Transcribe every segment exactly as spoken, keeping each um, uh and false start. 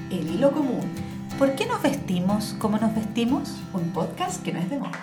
El hilo común. ¿Por qué nos vestimos como nos vestimos? Un podcast que no es de moda.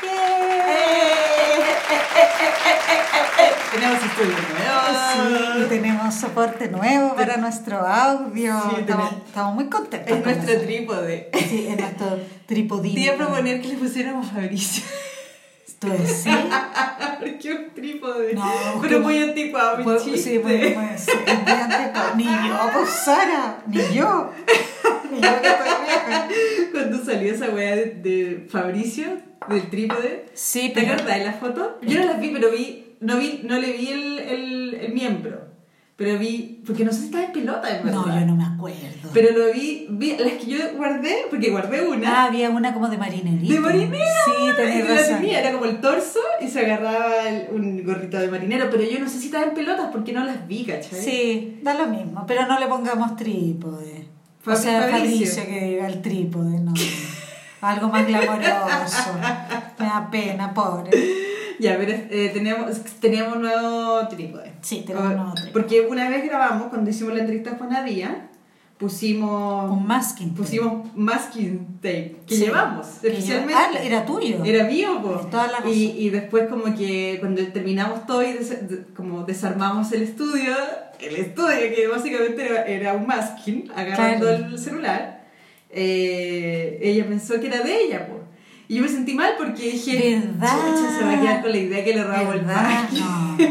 Tenemos estudio nuevo. Sí, y tenemos soporte nuevo para nuestro audio. Sí, estamos, tenemos- estamos muy contentos. Es con nuestro eso. trípode. Sí, es nuestro tripodín. Te iba a proponer que le pusiéramos Fabricio. ¿Tú decís? Porque un trípode. No, pero que- muy anticuado, mi Pues, chiste. sí, muy, muy, sí, muy anticuado. Ni yo, pues Sara, ni yo. Ni yo que estoy vieja. Cuando salió esa weá de, de Fabricio, del trípode. Sí, ¿Te pero... acordás de la foto? Yo no las vi, pero vi, no vi, no le vi el, el, el miembro. Pero vi, porque no sé si estaba en pelota, en verdad. No, yo no me acuerdo. Pero lo vi, vi, las que yo guardé, porque guardé una. Ah, había una como de marinerito. ¿De marinero? Sí, tenés Y la razón. tenía, era como el torso y se agarraba el- un gorrito de marinero, pero yo no sé si estaba en pelotas porque no las vi, ¿cachai? Sí, da lo mismo, pero no le pongamos trípode. O Fab- sea, Fabricio. Fabricio que diga el trípode, no. Algo más glamoroso. Me da pena, pobre. Ya, pero eh, teníamos, teníamos un nuevo trípode. Sí, tenemos un nuevo trípode. Porque una vez grabamos, cuando hicimos la entrevista a Juanadía, pusimos... Un masking tape. Pusimos masking tape, que Sí, llevamos, que yo- especialmente. Ah, era tuyo. Era mío, po. Tienes toda la razón. Y, y después como que cuando terminamos todo y des- de- como desarmamos el estudio, el estudio que básicamente era, era un masking, agarrando Claro. el celular, eh, ella pensó que era de ella, po. Y yo me sentí mal porque dije, ¿Verdad? chucha, se va a quedar con la idea que le robamos el ¿Verdad? masking.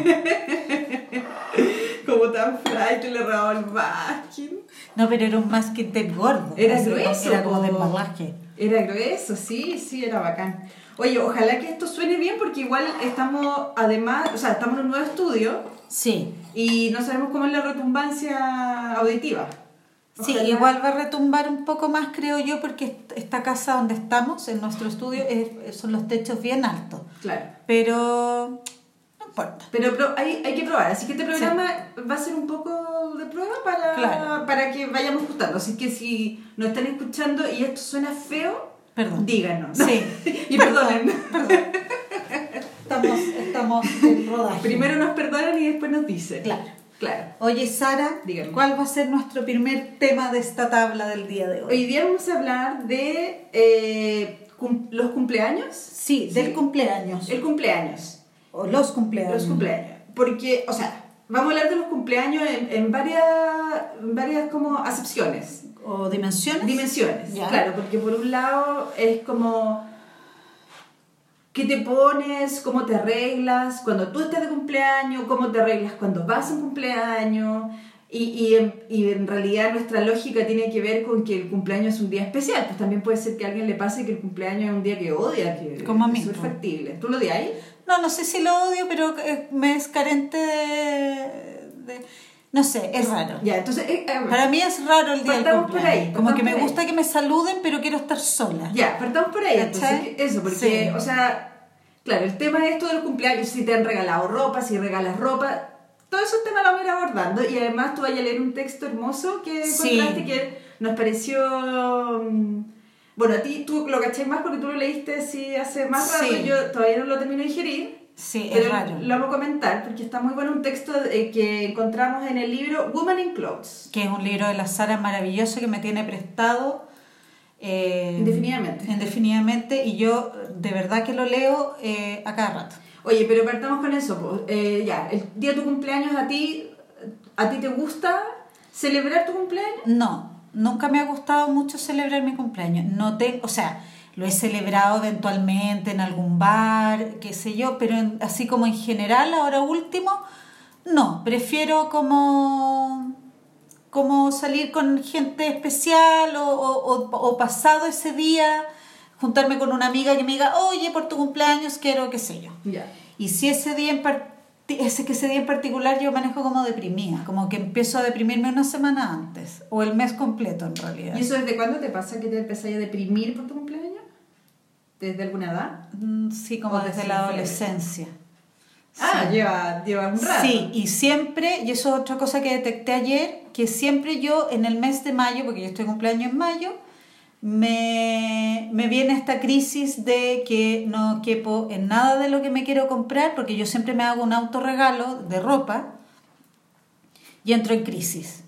No. Como tan fly que le robamos el masking. No, pero era un masking tape gordo. Era Así, grueso, Era como po. de embalaje. Era grueso, sí, sí, era bacán. Oye, ojalá que esto suene bien porque igual estamos, además, o sea, estamos en un nuevo estudio Sí. y no sabemos cómo es la retumbancia auditiva. Sí, Ojalá- igual va a retumbar un poco más, creo yo, porque est- esta casa donde estamos, en nuestro estudio, es- son los techos bien altos. Claro. Pero no importa. Pero, pero hay, hay que probar, así que este programa va a ser un poco de prueba para, Claro. para que vayamos ajustando. Así que si nos están escuchando y esto suena feo, Perdón. díganos. Sí. Y perdonen. Perdón. Estamos, estamos en rodaje. Primero nos perdonan y después nos dicen. Claro. Claro. Oye, Sara, Dígame. ¿cuál va a ser nuestro primer tema de esta tabla del día de hoy? Hoy día vamos a hablar de eh, cum- los cumpleaños. Sí, del Sí. cumpleaños. El cumpleaños. O los cumpleaños. Los cumpleaños. Porque, o sea, vamos a hablar de los cumpleaños en, en varias, en varias como acepciones, O dimensiones. dimensiones. Ya. Claro, porque por un lado es como qué te pones, cómo te arreglas cuando tú estás de cumpleaños, cómo te arreglas cuando vas a un cumpleaños. Y, y, en, y en realidad nuestra lógica tiene que ver con que el cumpleaños es un día especial. Pues también puede ser que a alguien le pase que el cumpleaños es un día que odia, que Como a mí, es súper pues. factible. ¿Tú lo odias ahí? No, no sé si lo odio, pero eh, me es carente de, de- No sé, es raro. Ya, entonces... eh, eh, Para mí es raro el día del Partamos por cumpleaños. ahí, Como que partamos me por ahí. gusta que me saluden, pero quiero estar sola. Ya, partamos por ahí. Entonces, ¿Cachai? que- eso, porque, Sí. o sea, claro, el tema es esto del cumpleaños, si te han regalado ropa, si regalas ropa, todo esos temas lo vamos a ir abordando y además tú vas a leer un texto hermoso que Sí. encontraste que nos pareció... mm, Bueno, a ti tú lo caché más porque tú lo leíste así hace más rato Sí. y yo todavía no lo termino de digerir. Sí, Pero es raro. lo vamos a comentar porque está muy bueno un texto eh, que encontramos en el libro Woman in Clothes. Que es un libro de la Sara maravilloso que me tiene prestado. eh, Indefinidamente. Indefinidamente. Y yo de verdad que lo leo eh, a cada rato. Oye, pero partamos con eso. Po. Eh, ya, el día de tu cumpleaños, ¿a ti, ¿a ti te gusta celebrar tu cumpleaños? No, nunca me ha gustado mucho celebrar mi cumpleaños. No tengo, o sea, lo he celebrado eventualmente en algún bar, qué sé yo, pero en- así como en general, ahora último, no. Prefiero como, como salir con gente especial o, o, o- o pasado ese día, juntarme con una amiga que me diga, oye, por tu cumpleaños quiero, qué sé yo. Ya. Y si ese día en par- ese que ese día en particular yo manejo como deprimida, como que empiezo a deprimirme una semana antes o el mes completo en realidad. ¿Y eso desde cuándo te pasa que te empezás a deprimir por tu cumpleaños? ¿Desde alguna edad? Mm, Sí, como O desde desde la siempre. adolescencia. Ah, Sí. lleva, lleva un rato. Sí, y siempre, y eso es otra cosa que detecté ayer, que siempre yo en el mes de mayo, porque yo estoy de cumpleaños en mayo, me, me viene esta crisis de que no quepo en nada de lo que me quiero comprar, porque yo siempre me hago un autorregalo de ropa y entro en crisis.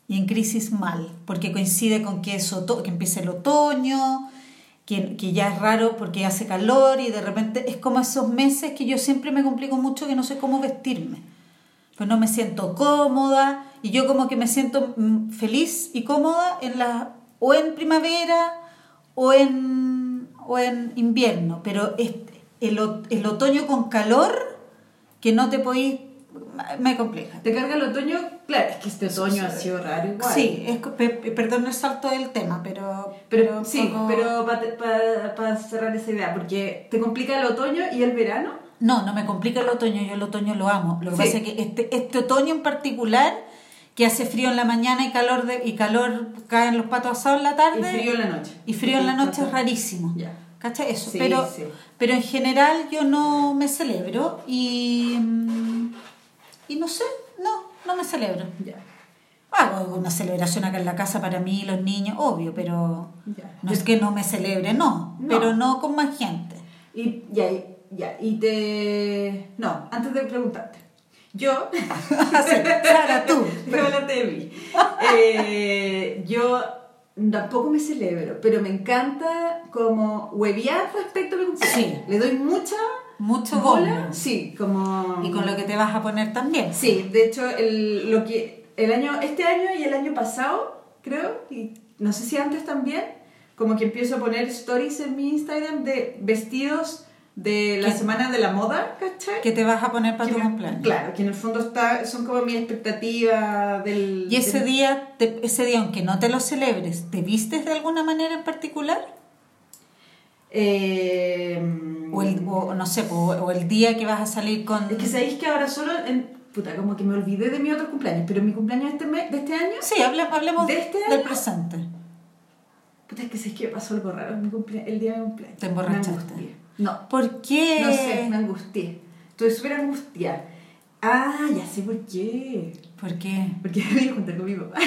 y en crisis mal, porque coincide con que, es oto- que empieza el otoño, que, que ya es raro porque hace calor y de repente es como esos meses que yo siempre me complico mucho que no sé cómo vestirme. Pues no me siento cómoda y yo como que me siento mm, feliz y cómoda en la, o en primavera o en, o en invierno, pero este, el, o- el otoño con calor que no te podís, me complica. ¿Te carga el otoño? Claro, es que este otoño ha sido raro igual. Sí, es, pe- pe- perdón el salto del tema, pero... Pero, un sí, poco- pero para pa, pa cerrar esa idea, porque te complica el otoño y el verano. No, no me complica el otoño, yo el otoño lo amo. Lo que Sí. pasa es que este, este otoño en particular, que hace frío en la mañana y calor de, y calor caen los patos asados en la tarde. Y frío en la noche. Y frío en la noche es rarísimo. Ya. ¿Cachai? Eso. Sí, pero, sí. pero en general yo no me celebro y. mm, Y no sé, no, no me celebro. Ya. Hago una celebración acá en la casa para mí y los niños, obvio, pero Ya. no es que no me celebre, no, No. pero no con más gente. Y ya, y- ya, y te... No, antes de preguntarte. Yo... Así, Sara, tú. Voy a hablarte de mí. Eh, yo tampoco me celebro, pero me encanta como huevear respecto a mi cumpleaños. Sí. Le doy mucha Mucho bola. bombo. Sí, como... Y con lo que te vas a poner también. Sí, de hecho, el, lo que, el año, este año y el año pasado, creo, y no sé si antes también, como que empiezo a poner stories en mi Instagram de vestidos de la ¿Qué? semana de la moda, ¿cachai? Que te vas a poner para Que tu me- cumpleaños. Claro, que en el fondo está, son como mi expectativa del... Y ese del- día, te- ese día, aunque no te lo celebres, ¿te vistes de alguna manera en particular? Eh, O, el, o no sé, o, o el día que vas a salir con... Es que sabéis que ahora solo... En, puta, como que me olvidé de mi otro cumpleaños, pero mi cumpleaños de este, mes, de este año... Sí, hable- hablemos ¿De este del año? presente. Puta, es que sabéis que pasó algo raro en mi cumplea- el día de mi cumpleaños. ¿Te emborrachaste? Me angustié. No, ¿Por qué? no sé, me angustié. Estoy súper angustiada. Ah, ya sé por qué. ¿Por qué? Porque me iba a juntar con mi papá.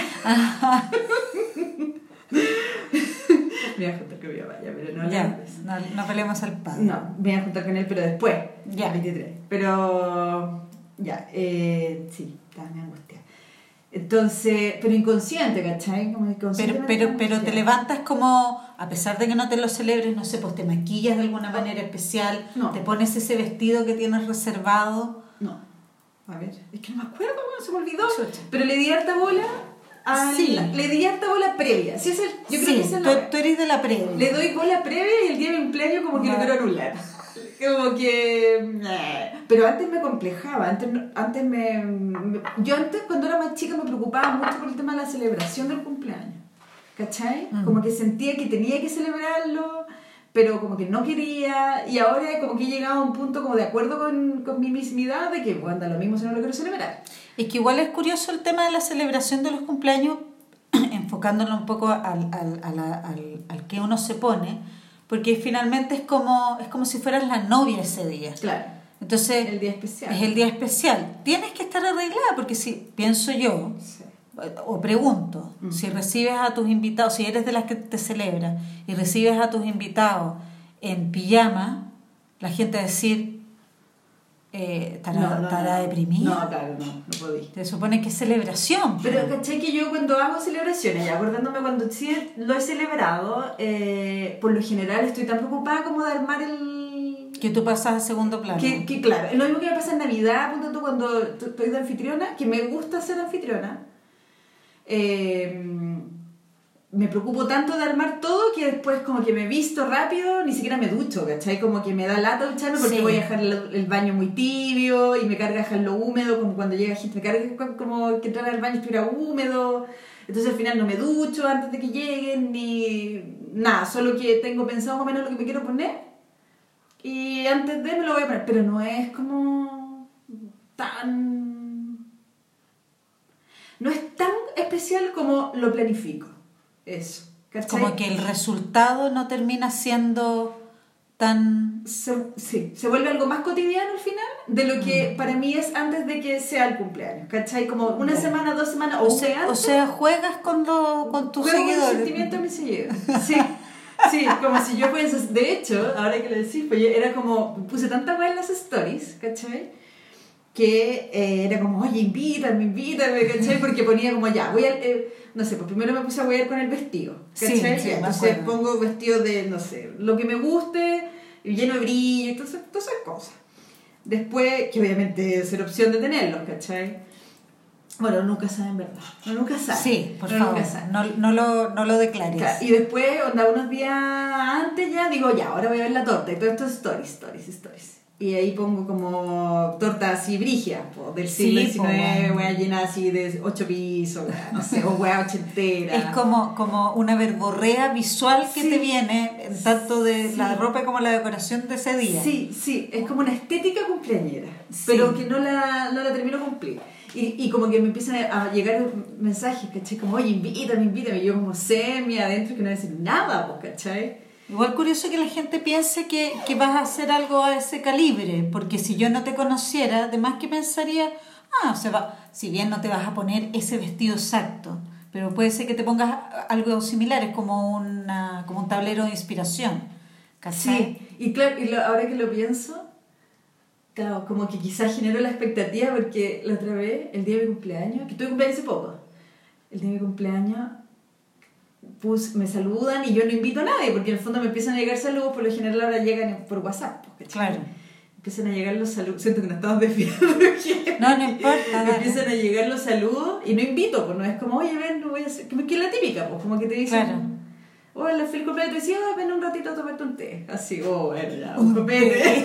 Me iba a juntar con mi papá, ya, pero no Ya, hablamos de eso. no, no peleemos al padre. No, me iba a juntar con él, pero después, Ya. el veintitrés. Pero, ya, eh, sí, estaba me angustiada. Entonces, pero inconsciente, ¿cachai? Como Pero, inconscientemente pero, pero te angustiada. levantas como, a pesar de que no te lo celebres, no sé, pues te maquillas de alguna manera especial, No. te pones ese vestido que tienes reservado. No, a ver, es que no me acuerdo, bueno, se me olvidó. Chucha. Pero le di harta bola a Sí. la- le di harta bola previa. Sí, es el, yo creo Sí, que esa es tú, la tú eres de la previa. Le doy bola previa y el día de mi cumpleaños como que No. lo quiero anular. Como que... eh. Pero antes me complejaba, antes, no- antes me, me- Yo antes cuando era más chica me preocupaba mucho por el tema de la celebración del cumpleaños. ¿Cachai? Mm. Como que sentía que tenía que celebrarlo, pero como que no quería. Y ahora como que he llegado a un punto como de acuerdo con, con mi mismidad de que, bueno, da lo mismo si no lo quiero celebrar. Es que igual es curioso el tema de la celebración de los cumpleaños, enfocándolo un poco al, al, a la- al, al que uno se pone, porque finalmente es como, es como si fueras la novia ese día. Claro. Entonces, El día especial. es el día especial. Tienes que estar arreglada, porque si, pienso yo, Sí. o pregunto, Mm. si recibes a tus invitados, si eres de las que te celebran y recibes a tus invitados en pijama, la gente va a decir, eh, ¿estará, No, no, estará no. deprimida? No, claro, no, no podí. Se supone que es celebración. Pero caché que yo cuando hago celebraciones, ya acordándome cuando sí lo he celebrado, eh, por lo general estoy tan preocupada como de armar el... Que tú pasas a segundo plano. Que, que claro, es lo mismo que me pasa en Navidad, punto tú, cuando t- estoy de anfitriona, que me gusta ser anfitriona. Eh, me preocupo tanto de armar todo que después como que me visto rápido, ni siquiera me ducho, ¿cachai? Como que me da lata ducharme porque Sí. voy a dejar el, el baño muy tibio y me carga dejarlo húmedo, como cuando llega gente, me carga como que entrar al baño estuviera húmedo. Entonces al final no me ducho antes de que lleguen, ni nada, solo que tengo pensado más o menos lo que me quiero poner y antes de me lo voy a poner, pero no es como tan... No es tan especial como lo planifico. Eso. ¿Cachai? Como que el resultado no termina siendo tan... Se, sí, se vuelve algo más cotidiano al final de lo que para mí es antes de que sea el cumpleaños. ¿Cachai? Como una Ya. semana, dos semanas o, O un sea, mes o antes. sea, juegas con, lo, con tus Juego con el seguidores. sentimiento de mis seguidores. Sí. Sí, como si yo fuese... De hecho, ahora que lo decís, pues yo era como... Puse tanta weá en las stories, ¿cachai? que eh, era como, oye, invítame, invítame, ¿cachai? Porque ponía como, ya, voy a, eh, no sé, pues primero me puse a huear con el vestido, ¿cachai? Sí, sí, entonces pongo vestido de, no sé, lo que me guste, lleno de brillo, entonces, todas esas cosas. Después, que obviamente es la opción de tenerlos, ¿cachai? Bueno, nunca saben, ¿verdad? No, nunca saben. Sí, por no, favor, no, no, lo, no lo declares. Claro, y después, onda, unos días antes ya, digo, ya, ahora voy a ver la torta. Y todo esto es stories, stories, stories. Y ahí pongo como torta así brígida, po, del siglo diecinueve, wea llena así de ocho pisos, wea, no sé, o wea ochentera. Es como, como una verborrea visual que sí. te viene, tanto de sí. la ropa como la decoración de ese día. Sí, sí, es como una estética cumpleañera, sí. pero que no la, no la termino de cumplir. Y, y como que me empiezan a llegar mensajes, ¿cachai? Como, oye, invítame, invítame. Y yo como semi adentro que no voy a decir nada, pues, ¿cachai? Igual curioso que la gente piense que, que vas a hacer algo a ese calibre, porque si yo no te conociera, además que pensaría, ah, o sea, va, si bien no te vas a poner ese vestido exacto, pero puede ser que te pongas algo similar, es como, una, como un tablero de inspiración, ¿cachai? Sí, y claro, y lo, ahora que lo pienso, claro, como que quizás generó la expectativa porque la otra vez, el día de mi cumpleaños, que tuve cumpleaños hace poco, el día de mi cumpleaños, pues me saludan y yo no invito a nadie, porque en el fondo me empiezan a llegar saludos, por lo general ahora llegan por WhatsApp, ¿cachai? Claro. Empiezan a llegar los saludos, siento que no estamos desviando. No, no importa. Me empiezan a llegar los saludos y no invito, pues no es como, oye, ven, no voy a hacer, que es la típica, pues como que te dicen, claro. Hola, fui el cumpleaños, te decía, oh, ven un ratito a tomarte un té, así, oh, bueno, ya, un copete.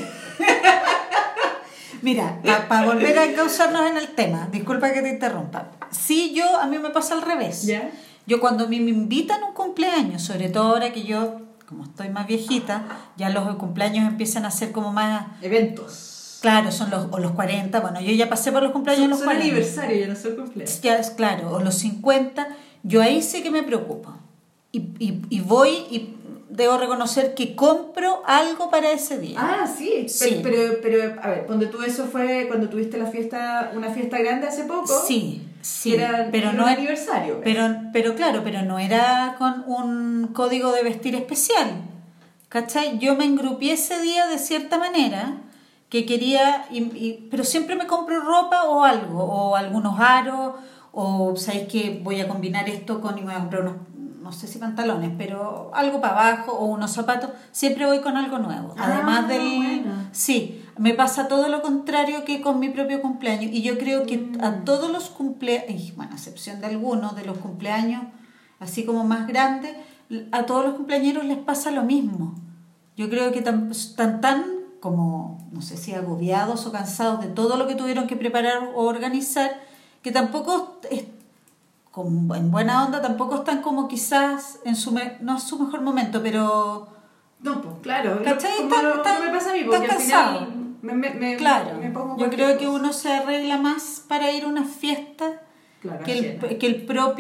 Mira, para pa volver a causarnos en el tema, disculpa que te interrumpa, sí, yo, a mí me pasa al revés. ¿Ya? Yo cuando a mí me invitan a un cumpleaños, sobre todo ahora que yo, como estoy más viejita, ya los cumpleaños empiezan a ser como más... Eventos. Claro, son los, o los cuarenta, bueno, yo ya pasé por los cumpleaños son, los son cuarenta. aniversario, ya no son cumpleaños. Ya, claro, o los cincuenta, yo ahí sí que me preocupo. Y, y, y voy y debo reconocer que compro algo para ese día. Ah, sí, sí. Pero, pero, pero, a ver, cuando tú eso fue, cuando tuviste la fiesta, una fiesta grande hace poco. Sí. Sí, era, pero era no un aniversario. Pero, pero claro, pero no era con un código de vestir especial. ¿Cachai? Yo me engrupié ese día de cierta manera que quería, y, y, pero siempre me compro ropa o algo, o algunos aros, o sabéis que voy a combinar esto con, y me voy a comprar unos, no sé si pantalones, pero algo para abajo o unos zapatos, siempre voy con algo nuevo. Ah, Además del... bueno. Sí. Me pasa todo lo contrario que con mi propio cumpleaños y yo creo que mm. a todos los cumpleaños, bueno, a excepción de algunos de los cumpleaños así como más grandes, a todos los cumpleañeros les pasa lo mismo. Yo creo que tan tan, tan como, no sé si agobiados o cansados de todo lo que tuvieron que preparar o organizar, que tampoco, es, como en buena onda, tampoco están como quizás en su, me, no es su mejor momento, pero... No, pues claro, ¿cachai? Como Tan, lo, tan, me pasa a mí, porque al final me, me, me, claro, me pongo yo creo que uno se arregla más para ir a una fiesta claro, que, el, que el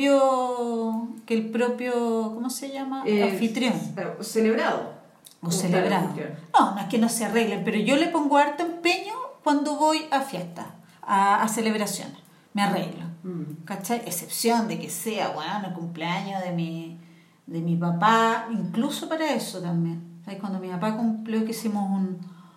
propio que el propio ¿cómo se llama? Eh, anfitrión celebrado o celebrado no, no es que no se arreglen, pero yo le pongo harto empeño cuando voy a fiestas, a, a celebraciones, me arreglo, mm. ¿cachai? Excepción de que sea bueno el cumpleaños de mi de mi papá, incluso para eso también. ¿Sabes? Cuando mi papá cumplió, que hicimos un,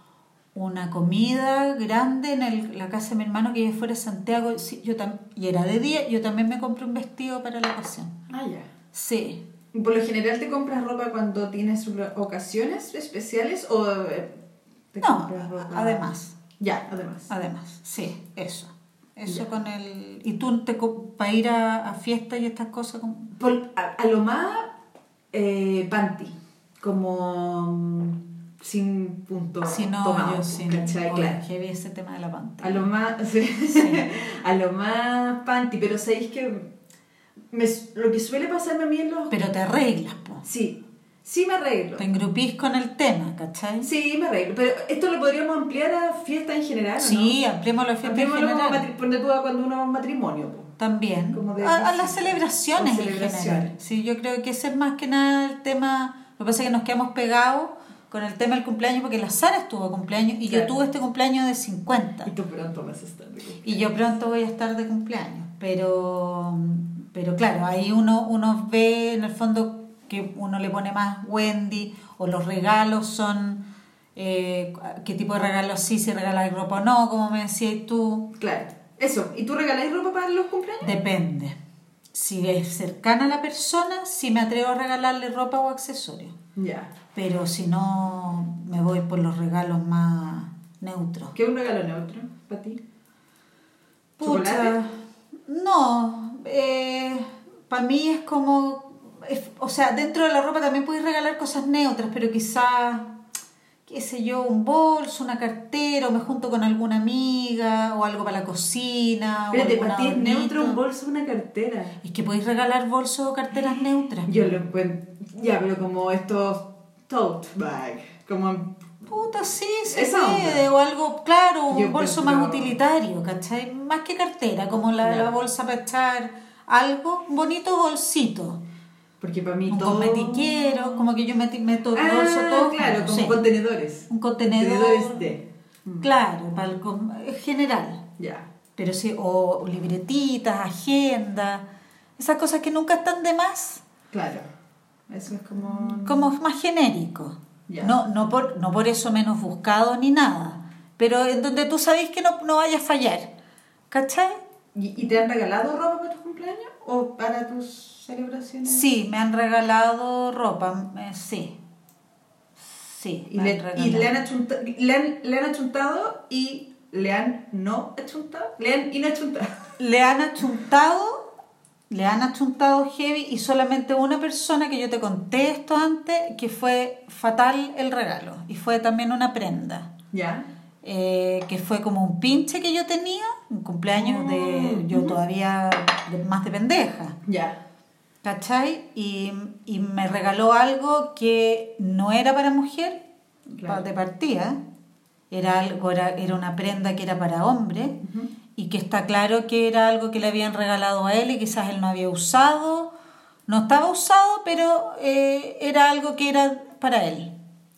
una comida grande en el, la casa de mi hermano que vive fuera de Santiago, sí, yo tam, y era de día, yo también me compré un vestido para la ocasión. Ah, ya. Sí. ¿Por lo general te compras ropa cuando tienes ocasiones especiales o te no, compras ropa? Además. Ya, además. Además, sí, eso. Eso ya. Con el... ¿Y tú te, para ir a, a fiestas y estas cosas? Como... Por, a, a lo más eh, panty, como um, sin punto sí, no, tomado, yo sin, ¿cachai? Oye, claro. heavy ese tema de la panty. A lo más, sí. Sí. A lo más panty, pero sabéis que me, lo que suele pasarme a mí en los... Pero te arreglas, po. Sí. Sí me arreglo. Te engrupís con el tema, ¿cachai? Sí, me arreglo. Pero esto lo podríamos ampliar a fiesta en general, ¿no? Sí, ampliémoslo a fiesta en general. Ampliémoslo cuando uno va a un matrimonio. Po. También. Como de, a, a las celebraciones en celebraciones. general. Sí, yo creo que ese es más que nada el tema... Lo que pasa es que nos quedamos pegados con el tema del cumpleaños porque la Sara estuvo cumpleaños y claro. Yo tuve este cumpleaños de cincuenta. Y tú pronto vas a estar de cumpleaños. Y yo pronto voy a estar de cumpleaños. Pero, pero claro, ahí uno, uno ve en el fondo... que uno le pone más Wendy o los regalos son eh, qué tipo de regalo sí, si regaláis ropa o no, como me decías tú. Claro, eso. ¿Y tú regaláis ropa para los cumpleaños? Depende. Si es cercana a la persona, sí me atrevo a regalarle ropa o accesorios. Ya. Pero si no, me voy por los regalos más neutros. ¿Qué es un regalo neutro para ti? Pucha, ¿Chocolate? no, eh, para mí es como, es- o sea, dentro de la ropa también puedes regalar cosas neutras, pero quizás, qué sé yo, un bolso, una cartera, o me junto con alguna amiga, o algo para la cocina, o Espérate, algún para ti es adornito. neutro un bolso, una cartera. Es que podéis regalar bolsos o carteras neutras. Yo lo encuentro. Ya, pero como estos tote bag. Como. Puta, sí, se Esa puede, onda. o algo, claro, un Yo bolso encuentro- más utilitario, ¿cachai? Más que cartera, como la, Claro. la bolsa para echar algo, un bonito bolsito. Porque para mí Un todo. cosmetiquero, como que yo meti- meto el Ah, bolso todo. claro, junto, como sí. contenedores. Un contenedor. Contenedores de. Mm. Claro, para el com- general. Ya. Pero sí, o libretitas, agendas, esas cosas que nunca están de más, Claro. Eso es como. como más genérico. Ya. No, no, por, no por eso menos buscado ni nada, pero en donde tú sabes que no, no vaya a fallar. ¿Cachai? ¿Y, y te han regalado ropa para tus cumpleaños? ¿O para tus celebraciones? Sí, me han regalado ropa, eh, sí. Sí, Y me le, han y regalado. le han, achunta- le, han, le han achuntado y le han no achuntado. Le han y no achuntado. Le han achuntado, le han achuntado heavy y solamente una persona que yo te conté esto antes, que fue fatal el regalo y fue también una prenda. Ya. Eh, que fue como un pinche que yo tenía, un cumpleaños de yo Ujú. todavía de- más de pendeja, Ya. ¿cachai? Y, y me regaló algo que no era para mujer, Claro. pa- de partida, era algo, era, era una prenda que era para hombre, Ujú. y que está claro que era algo que le habían regalado a él y quizás él no había usado, no estaba usado, pero eh, era algo que era para él,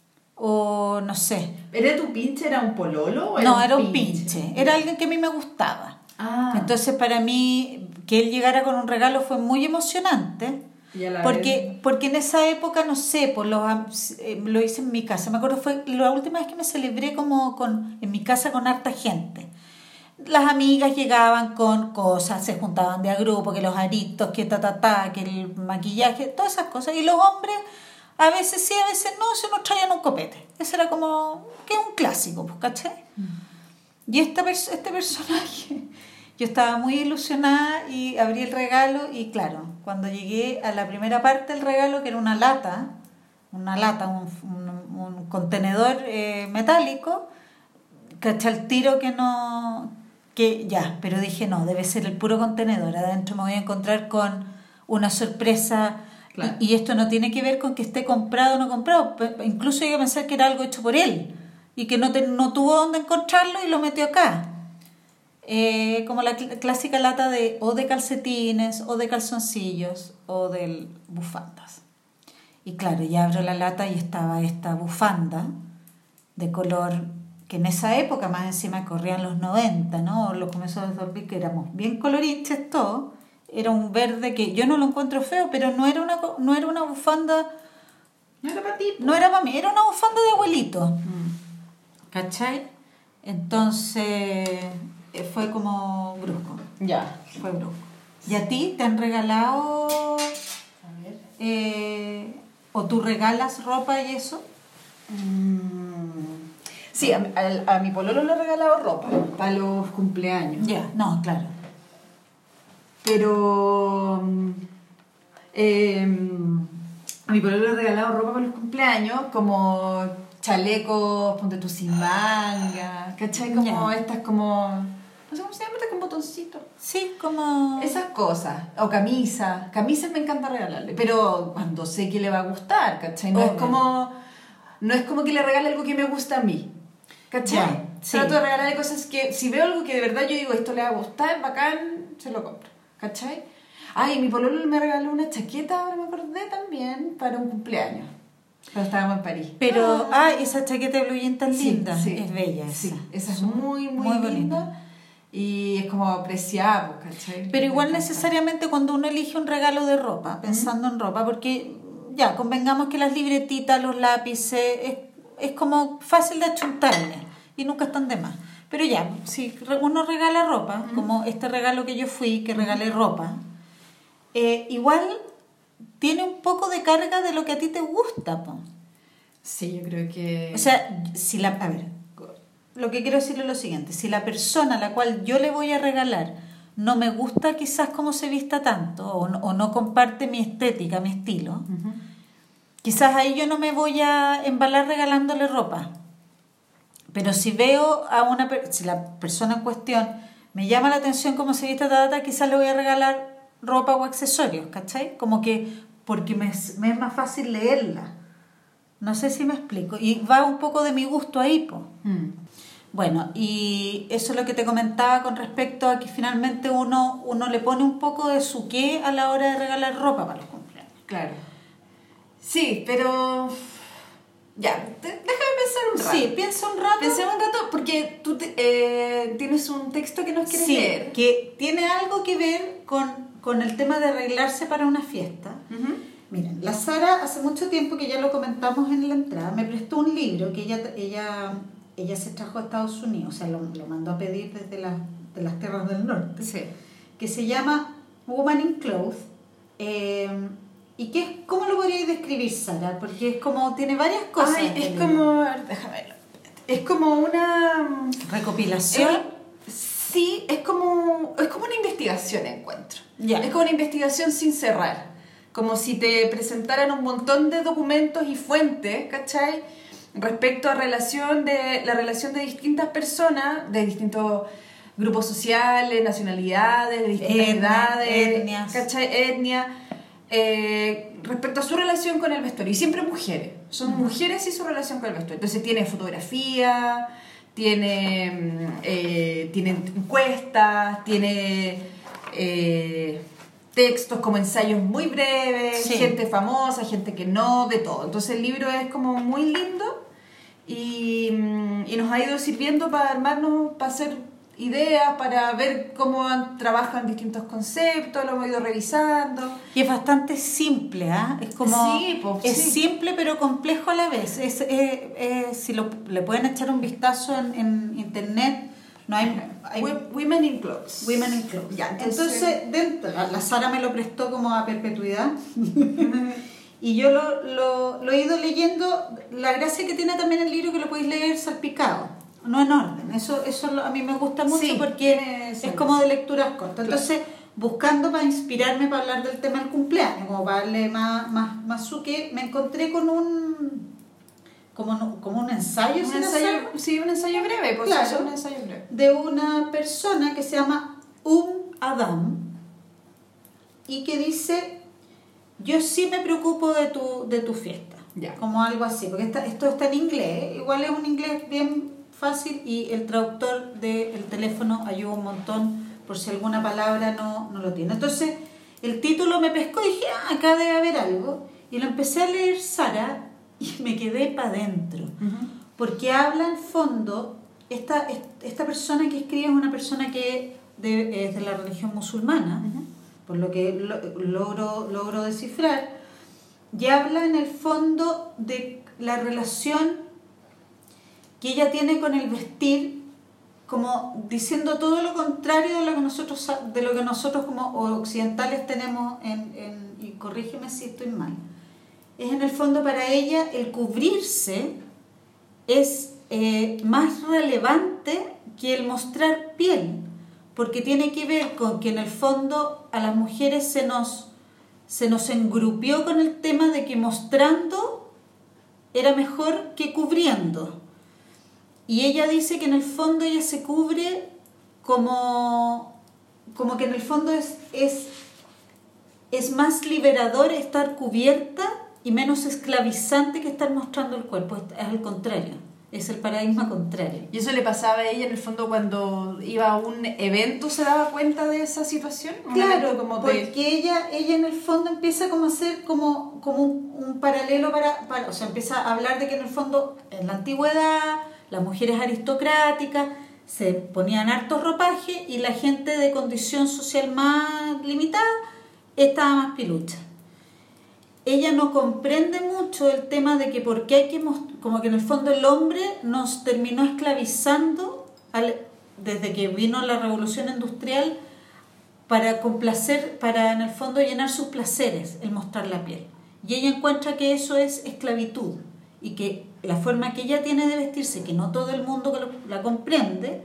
o no sé. ¿Era tu pinche? ¿Era un pololo? O No, era un pinche. Era alguien que a mí me gustaba. Ah. Entonces, para mí, que él llegara con un regalo fue muy emocionante. Y a la Porque, vez- porque en esa época, no sé, pues lo, eh, lo hice en mi casa. Me acuerdo, fue la última vez que me celebré como con, en mi casa con harta gente. Las amigas llegaban con cosas, se juntaban de a grupo, que los aritos, que ta, ta, ta, que el maquillaje, todas esas cosas. Y los hombres, a veces sí, a veces no, se nos traían un copete. Ese era como, que es un clásico, pues, ¿cachai? Y esta pers- este personaje, yo estaba muy ilusionada y abrí el regalo y claro, cuando llegué a la primera parte del regalo, que era una lata, una lata, un, un- un contenedor eh, metálico, caché al tiro que no, que ya, pero dije no, debe ser el puro contenedor, adentro me voy a encontrar con una sorpresa. Claro. Y, y esto no tiene que ver con que esté comprado o no comprado, pe- incluso llegué a pensar que era algo hecho por él y que no, te- no tuvo dónde encontrarlo y lo metió acá. Eh, como la cl- clásica lata de o de calcetines o de calzoncillos o de bufandas. Y claro, ya abro la lata y estaba esta bufanda de color que en esa época más encima corrían los noventa, ¿no? Los comienzos de dos mil, que éramos bien colorinches todos. Era un verde que yo no lo encuentro feo, pero no era una, co- no era una bufanda, No era para ti. po. no era para mí, era una bufanda de abuelito. Mm. ¿Cachai? Entonces eh, fue como brusco, Ya. fue brusco. ¿Y a ti te han regalado A ver. eh, o tú regalas ropa y eso? Mm. Sí, a, mi- al- a mi pololo le he regalado ropa para los cumpleaños. Ya, no, claro. Pero mm, eh, a mi pololo le he regalado ropa para los cumpleaños, como chalecos, ponte tú sin manga, ¿cachai? Como Ya. estas como, no sé cómo se llama, estas con botoncitos. Sí, como... Esas cosas, o camisas, camisas me encanta regalarle, pero cuando sé que le va a gustar, ¿cachai? No es Obvio. como, no es como que le regale algo que me gusta a mí, ¿cachai? Ya, sí. Trato de regalarle cosas que, si veo algo que de verdad yo digo, esto le va a gustar, bacán, se lo compro, ¿cachai? Ay, mi pololo me regaló una chaqueta, ahora me acordé también, para un cumpleaños, pero estábamos en París. Pero, ah, esa chaqueta de blue jean tan Sí, linda, sí, es bella esa. sí, esa es muy, muy, Muy linda. bonita. Y es como apreciada, ¿cachai? Pero igual Me encanta. necesariamente cuando uno elige un regalo de ropa, pensando en ropa, porque ya, convengamos que las libretitas, los lápices, es- es como fácil de achuntarle y nunca están de más. Pero ya, si uno regala ropa, uh-huh. como este regalo que yo fui, que regalé ropa, eh, igual tiene un poco de carga de lo que a ti te gusta, po. Sí, yo creo que... O sea, si la... A ver, lo que quiero decirle es lo siguiente. Si la persona a la cual yo le voy a regalar no me gusta quizás cómo se vista tanto, o no, o no comparte mi estética, mi estilo, uh-huh. quizás ahí yo no me voy a embalar regalándole ropa. Pero si veo a una... Si la persona en cuestión me llama la atención cómo se viste, tata, quizás le voy a regalar ropa o accesorios, ¿cachai? Como que... Porque me, me es más fácil leerla. No sé si me explico. Y va un poco de mi gusto ahí, po. Mm. Bueno, y eso es lo que te comentaba con respecto a que finalmente uno, uno le pone un poco de su qué a la hora de regalar ropa para los cumpleaños. Claro. Sí, pero... Ya, te, déjame pensar un rato. Sí, piensa un rato. Pensé un rato porque tú te, eh, tienes un texto que nos quieres sí, leer. Que tiene algo que ver con, con el tema de arreglarse para una fiesta. Uh-huh. Miren, la Sara hace mucho tiempo, que ya lo comentamos en la entrada, me prestó un libro que ella ella, ella se trajo a Estados Unidos, o sea, lo, lo mandó a pedir desde la, de las tierras del norte, sí. que se llama Woman in Clothes. Eh, ¿Y qué es, cómo lo podríais describir, Sara? Porque es como, tiene varias cosas. Ay, es como, déjame ver, es como una... ¿Recopilación? Eh, sí, es como, es como una investigación, encuentro. Yeah. Es como una investigación sin cerrar. Como si te presentaran un montón de documentos y fuentes, ¿cachai? Respecto a relación de, la relación de distintas personas, de distintos grupos sociales, nacionalidades, de distintas Etnia, edades, etnias. ¿cachai? Etnia. Eh, respecto a su relación con el vestuario, y siempre mujeres, son uh-huh. mujeres y su relación con el vestuario. Entonces tiene fotografía, tiene, eh, tiene encuestas, tiene eh, textos como ensayos muy breves, sí. gente famosa, gente que no, de todo. Entonces el libro es como muy lindo y, y nos ha ido sirviendo para armarnos, para hacer ideas, para ver cómo trabajan distintos conceptos, lo hemos ido revisando. Y es bastante simple, ¿ah? ¿eh? Es como... Sí, pues, es sí. simple pero complejo a la vez. Es, es, es, si lo, le pueden echar un vistazo en, en internet, no hay... hay Women in Clothes. Women in Clothes. Ya, entonces, entonces dentro, la, la Sara me lo prestó como a perpetuidad. Y yo lo, lo, lo he ido leyendo. La gracia que tiene también el libro, que lo podéis leer salpicado, no en orden. Eso, eso a mí me gusta mucho, sí, porque es, es como de lecturas cortas. Entonces, claro, buscando para inspirarme para hablar del tema del cumpleaños, como para darle más, más, más suque, me encontré con un como, como un ensayo, un ensayo sí, un ensayo breve, pues, claro, un ensayo breve, de una persona que se llama Um Adam y que dice: yo sí me preocupo de tu, de tu fiesta. Ya. Como algo así, porque esta, esto está en inglés, igual es un inglés bien fácil, y el traductor del teléfono ayuda un montón por si alguna palabra no, no lo tiene. Entonces el título me pescó y dije: ah, acá debe haber algo, y lo empecé a leer, Sara, y me quedé para adentro. Uh-huh. Porque habla en fondo, esta, esta persona que escribe es una persona que de, es de la religión musulmana, uh-huh, por lo que lo, logro, logro descifrar, y habla en el fondo de la relación que ella tiene con el vestir, como diciendo todo lo contrario de lo que nosotros, de lo que nosotros como occidentales tenemos en, en, y corrígeme si estoy mal. Es en el fondo, para ella el cubrirse es eh, más relevante que el mostrar piel, porque tiene que ver con que en el fondo a las mujeres se nos, se nos engrupió con el tema de que mostrando era mejor que cubriendo. Y ella dice que en el fondo ella se cubre como, como que en el fondo es, es, es más liberador estar cubierta y menos esclavizante que estar mostrando el cuerpo. Es al contrario, es el paradigma contrario. ¿Y eso le pasaba a ella en el fondo cuando iba a un evento? ¿Se daba cuenta de esa situación? Claro, como porque de... ella, ella en el fondo empieza como a hacer como, como un, un paralelo para, para... O sea, empieza a hablar de que en el fondo, en la antigüedad, las mujeres aristocráticas se ponían hartos ropajes y la gente de condición social más limitada estaba más pilucha. ella no comprende mucho el tema de que por qué hay que most- como que en el fondo el hombre nos terminó esclavizando al, desde que vino la revolución industrial para complacer, para en el fondo llenar sus placeres, el mostrar la piel. Y ella encuentra que eso es esclavitud y que la forma que ella tiene de vestirse, que no todo el mundo que lo- la comprende,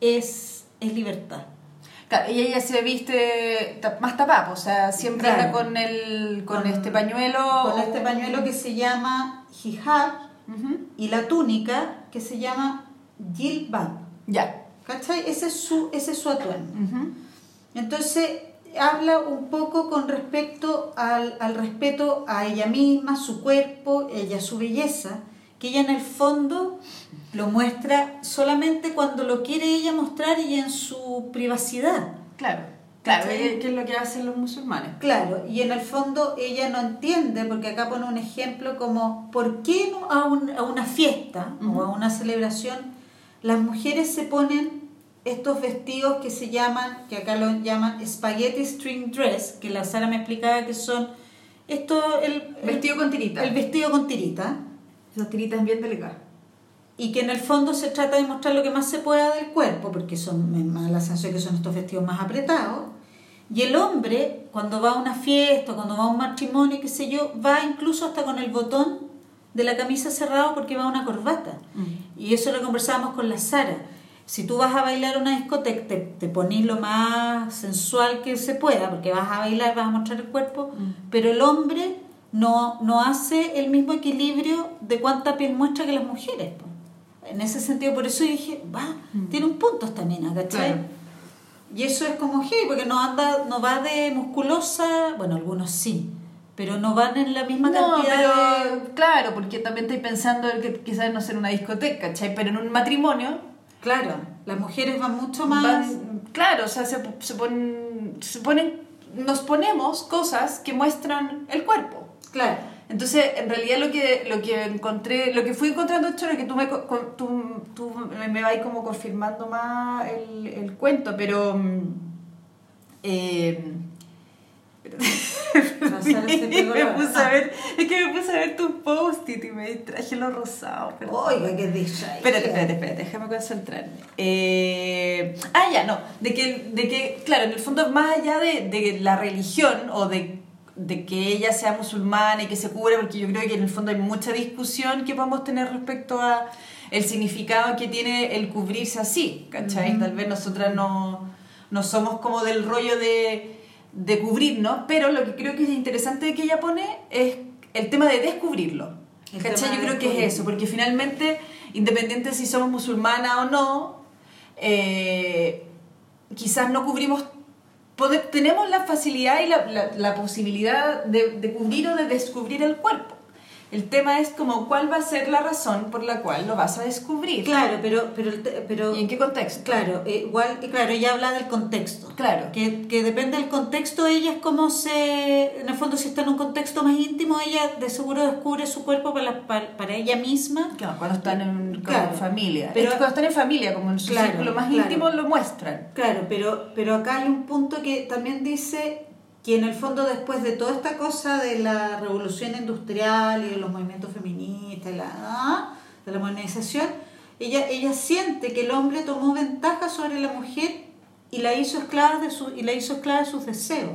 es, es libertad. Claro, y ella se viste ta- más tapada, o sea, siempre Claro. anda con el con, Con- este pañuelo. Con este pañuelo que se llama hijab Ujú. y la túnica que se llama jilbab. Ya. ¿Cachai? Ese es su, ese es su atuendo. Ujú. Entonces, habla un poco con respecto al, al respeto a ella misma, su cuerpo, ella, su belleza, que ella en el fondo lo muestra solamente cuando lo quiere ella mostrar y en su privacidad. Claro, claro, ¿Cachai? eh, ¿qué es lo que hacen los musulmanes? Claro, y en el fondo ella no entiende, porque acá pone un ejemplo como, ¿por qué no a, un- a una fiesta Ujú. o a una celebración las mujeres se ponen estos vestidos que se llaman, que acá lo llaman spaghetti string dress, que la Sara me explicaba que son esto, el, el- Vestido con tirita. el vestido con tirita, Esas tiritas bien delicadas. y que en el fondo se trata de mostrar lo que más se pueda del cuerpo, porque son, me da la sensación que son estos vestidos más apretados. Y el hombre, cuando va a una fiesta, cuando va a un matrimonio, qué sé yo, va incluso hasta con el botón de la camisa cerrado porque va a una corbata. Mm. Y eso lo conversábamos con la Sara. Si tú vas a bailar a una discoteca, te, te ponís lo más sensual que se pueda, porque vas a bailar, vas a mostrar el cuerpo, Mm. pero el hombre no, no hace el mismo equilibrio de cuánta piel muestra que las mujeres. Po. En ese sentido, por eso yo dije, va, Mm. tiene un punto esta mina, ¿cachai? Claro. Y eso es como hey, porque no anda, no va de musculosa, bueno, algunos sí, pero no van en la misma No, cantidad pero de... claro, porque también estoy pensando en que quizás no ser una discoteca, ¿cachai? Pero en un matrimonio Claro, las mujeres van mucho más... van- claro, o sea, se, se ponen, se ponen, nos ponemos cosas que muestran el cuerpo. Claro, Entonces, en realidad lo que lo que encontré, lo que fui encontrando esto era que tú me co- co- tú, tú me, me vas como confirmando más el, el cuento, pero mm, eh, La Sara se pegó me la- puse a ver, es que me puse a ver tus post-it y me distraje los rosados. perdón. oiga, qué dicha. Espérate, espérate, espérate, déjame concentrarme. Eh, ah, ya, no. De que, de que, claro, en el fondo, más allá de, de la religión o de, de que ella sea musulmana y que se cubra, porque yo creo que en el fondo hay mucha discusión que podemos tener respecto a el significado que tiene el cubrirse así, ¿cachai? Ujú. Tal vez nosotras no, no somos como del rollo de, de cubrirnos, pero lo que creo que es interesante que ella pone es el tema de descubrirlo. El ¿Cachai? tema Yo de creo que es descubrirlo. eso, porque finalmente, independiente si somos musulmanas o no, eh, quizás no cubrimos, pode- tenemos la facilidad y la, la, la posibilidad de, de cubrir o de descubrir el cuerpo. El tema es como cuál va a ser la razón por la cual lo vas a descubrir. Claro, pero... pero, el te- pero ¿Y en qué contexto? Claro, eh, igual, claro, ella habla del contexto. Claro. Que, que depende del contexto, ella es como se... En el fondo, si está en un contexto más íntimo, ella de seguro descubre su cuerpo para, la- para, para ella misma. Claro, cuando están en como Claro. familia. Pero- Es que cuando están en familia, como en su Claro, círculo más claro. íntimo, lo muestran. Claro, pero, pero acá hay un punto que también dice que en el fondo después de toda esta cosa de la revolución industrial y de los movimientos feministas, la, ¿ah? de la modernización, ella, ella siente que el hombre tomó ventaja sobre la mujer y la hizo esclava de, su, y la hizo esclava de sus deseos.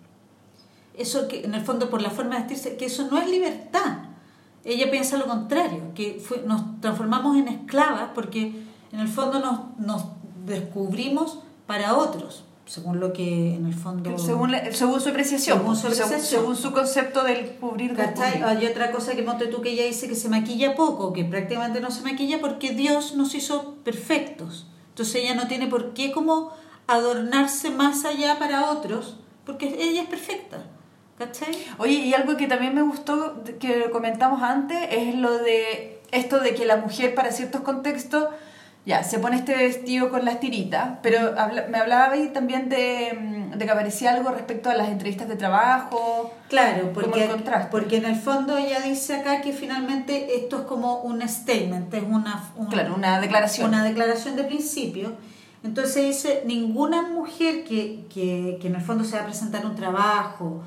Eso que en el fondo por la forma de vestirse, que eso no es libertad. Ella piensa lo contrario, que fue, nos transformamos en esclavas porque en el fondo nos, nos descubrimos para otros, según lo que en el fondo... Según, la- según su apreciación. Según su apreciación. Según, según su concepto del cubrir. del ¿Cachai? cubrir. Hay otra cosa que monte tú que ella dice que se maquilla poco, que prácticamente no se maquilla porque Dios nos hizo perfectos. Entonces ella no tiene por qué como adornarse más allá para otros, porque ella es perfecta. ¿Cachai? Oye, y algo que también me gustó, que comentamos antes, es lo de esto de que la mujer para ciertos contextos, ya, se pone este vestido con las tiritas, pero habla- me hablaba ahí también de, mm, de que aparecía algo respecto a las entrevistas de trabajo. Claro, Como porque, el contraste. porque en el fondo ella dice acá que finalmente esto es como un statement, es una, un- Claro, una declaración. una declaración de principio. Entonces dice, ninguna mujer que, que, que en el fondo se va a presentar un trabajo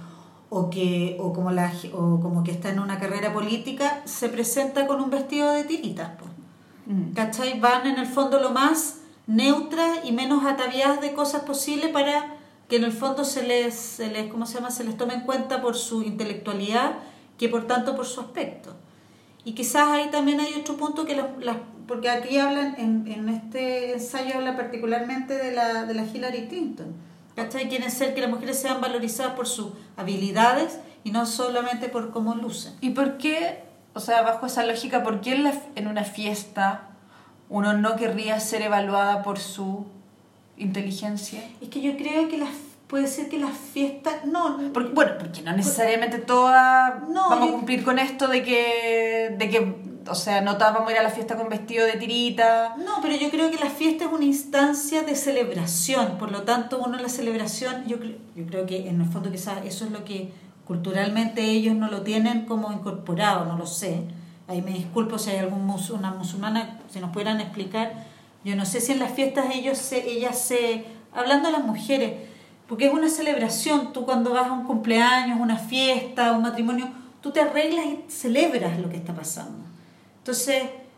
o que o como la o como que está en una carrera política, se presenta con un vestido de tiritas, pues. Mm. ¿Cachai? Van en el fondo lo más neutras y menos ataviadas de cosas posibles para que en el fondo se les, se les ¿cómo se llama? Se les tome en cuenta por su intelectualidad, que por tanto por su aspecto. Y quizás ahí también hay otro punto que las, las porque aquí hablan en, en este ensayo habla particularmente de la de la Hillary Clinton, ¿cachai? Quieren ser que las mujeres sean valorizadas por sus habilidades y no solamente por cómo lucen. ¿Y por qué, o sea, bajo esa lógica, por qué en, la, en una fiesta uno no querría ser evaluada por su inteligencia? Es que yo creo que las puede ser que las fiestas no porque, bueno porque no necesariamente todas no, vamos yo, a cumplir con esto de que de que o sea no todas vamos a ir a la fiesta con vestido de tirita. No, pero yo creo que la fiesta es una instancia de celebración, por lo tanto uno en la celebración yo creo, yo creo que en el fondo quizás eso es lo que culturalmente ellos no lo tienen como incorporado, no lo sé. Ahí me disculpo si hay algún mus, una musulmana, si nos pudieran explicar. Yo no sé si en las fiestas ellos se, ellas se... Hablando de las mujeres, porque es una celebración. Tú cuando vas a un cumpleaños, una fiesta, un matrimonio, tú te arreglas y celebras lo que está pasando. Entonces,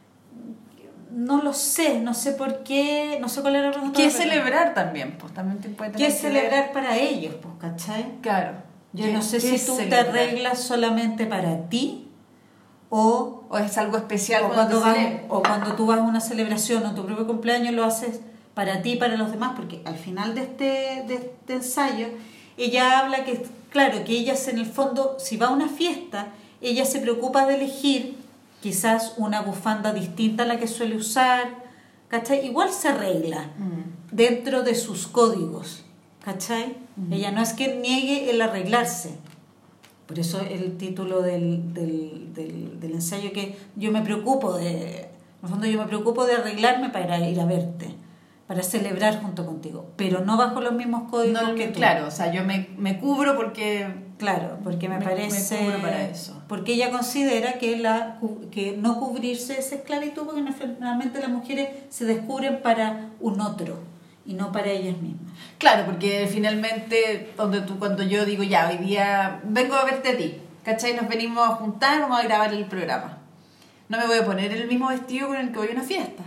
no lo sé, no sé por qué, no sé cuál era la pregunta. ¿Qué es celebrar también? Pues también te puede tener ¿Qué es celebrar para ellos? Pues, ¿cachai? Claro. Yo no sé si tú celebrar? te arreglas solamente para ti o, o es algo especial o cuando, cuando, vas, o cuando tú vas a una celebración o tu propio cumpleaños lo haces para ti y para los demás, porque al final de este, de este ensayo ella habla que, claro, que ella en el fondo, si va a una fiesta, ella se preocupa de elegir quizás una bufanda distinta a la que suele usar, ¿cachai? Igual se arregla mm. dentro de sus códigos, ¿cachai? Mm. Ella no es que niegue el arreglarse. Por eso el título del, del, del, del ensayo, que yo me preocupo de, en el fondo yo me preocupo de arreglarme para ir a verte, para celebrar junto contigo, pero no bajo los mismos códigos no, que tú. Claro, o sea, yo me, me cubro porque... Claro, porque me, me parece... Me cubro para eso. Porque ella considera que, la, que no cubrirse es esclavitud, porque finalmente las mujeres se descubren para un otro y no para ellas mismas. Claro, porque finalmente donde tú, cuando yo digo ya, hoy día vengo a verte a ti, ¿cachai? Nos venimos a juntar, vamos a grabar el programa. No me voy a poner el mismo vestido con el que voy a una fiesta.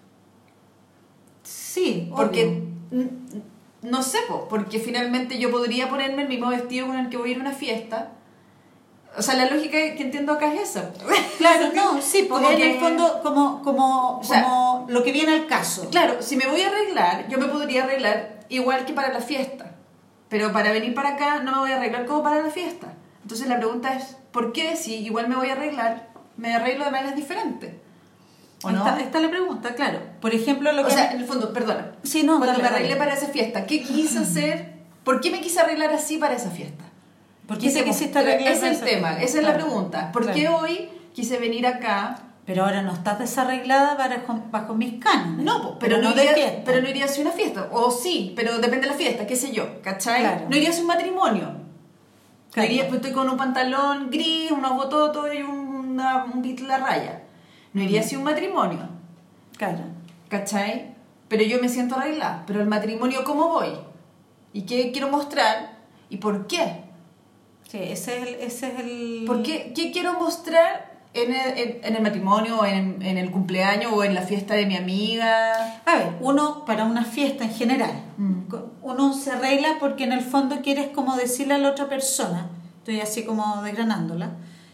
Sí, porque obvio. No sé, porque finalmente yo podría ponerme el mismo vestido con el que voy a ir a una fiesta. O sea, la lógica que entiendo acá es esa. Claro, no, sí, porque en el fondo como, como, o sea, como lo que viene al caso. Claro, si me voy a arreglar, yo me podría arreglar igual que para la fiesta, pero para venir para acá no me voy a arreglar como para la fiesta. Entonces la pregunta es, ¿por qué si igual me voy a arreglar, me arreglo de maneras diferentes? ¿O no? Esta, esta es la pregunta, claro. Por ejemplo, lo o que... O sea, en el fondo, perdona. Sí, no, cuando dale, me arreglé dale. para esa fiesta, ¿qué quise hacer? ¿Por qué me quise arreglar así para esa fiesta? ¿Por qué te quisiste arreglar? Ese es el tema, fiesta? Esa es claro. la pregunta. ¿Por claro. qué hoy quise venir acá? Pero ahora no estás desarreglada para, bajo mis cánones. No, pero, pero, no, no iría, de pero no iría a hacer una fiesta. O sí, pero depende de la fiesta, qué sé yo, ¿cachai? Claro. No iría a hacer un matrimonio. Claro. Iría, pues estoy con un pantalón gris, unos bototos y una, un bit la raya. No iría a hacer un matrimonio. Claro. ¿Cachai? Pero yo me siento arreglada. Pero el matrimonio, ¿cómo voy? ¿Y qué quiero mostrar? ¿Y por qué? Sí, ese es el... Ese es el... ¿Por qué? ¿Qué quiero mostrar en el, en, en el matrimonio, en, en el cumpleaños o en la fiesta de mi amiga? A ver, uno para una fiesta en general, mm. uno se arregla porque en el fondo quieres como decirle a la otra persona, estoy así como desgranándola,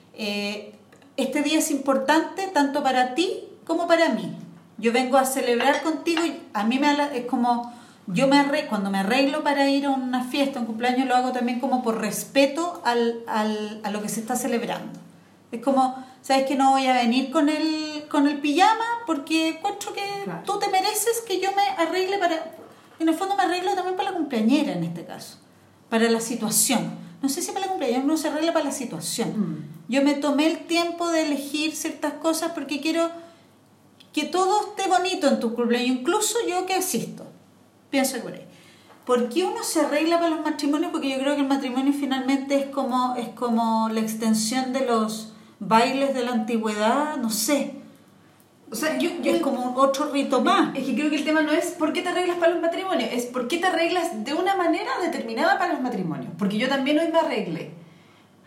eh, este día es importante tanto para ti como para mí. Yo vengo a celebrar contigo y a mí me es como, yo me arreglo, cuando me arreglo para ir a una fiesta, un cumpleaños, lo hago también como por respeto al, al, a lo que se está celebrando. Es como, ¿sabes que no voy a venir con el, con el pijama? Porque encuentro que claro. tú te mereces que yo me arregle para... En el fondo me arreglo también para la cumpleañera en este caso, para la situación. No sé si para la cumpleañera, uno se arregla para la situación. Mm. Yo me tomé el tiempo de elegir ciertas cosas porque quiero... que todo esté bonito en tu cumpleaños, incluso yo que asisto, pienso por ahí. ¿Por qué uno se arregla para los matrimonios? Porque yo creo que el matrimonio finalmente es como, es como la extensión de los bailes de la antigüedad, no sé. O sea, yo, yo es como otro rito más. Es que creo que el tema no es por qué te arreglas para los matrimonios, es por qué te arreglas de una manera determinada para los matrimonios. Porque yo también hoy me arreglé.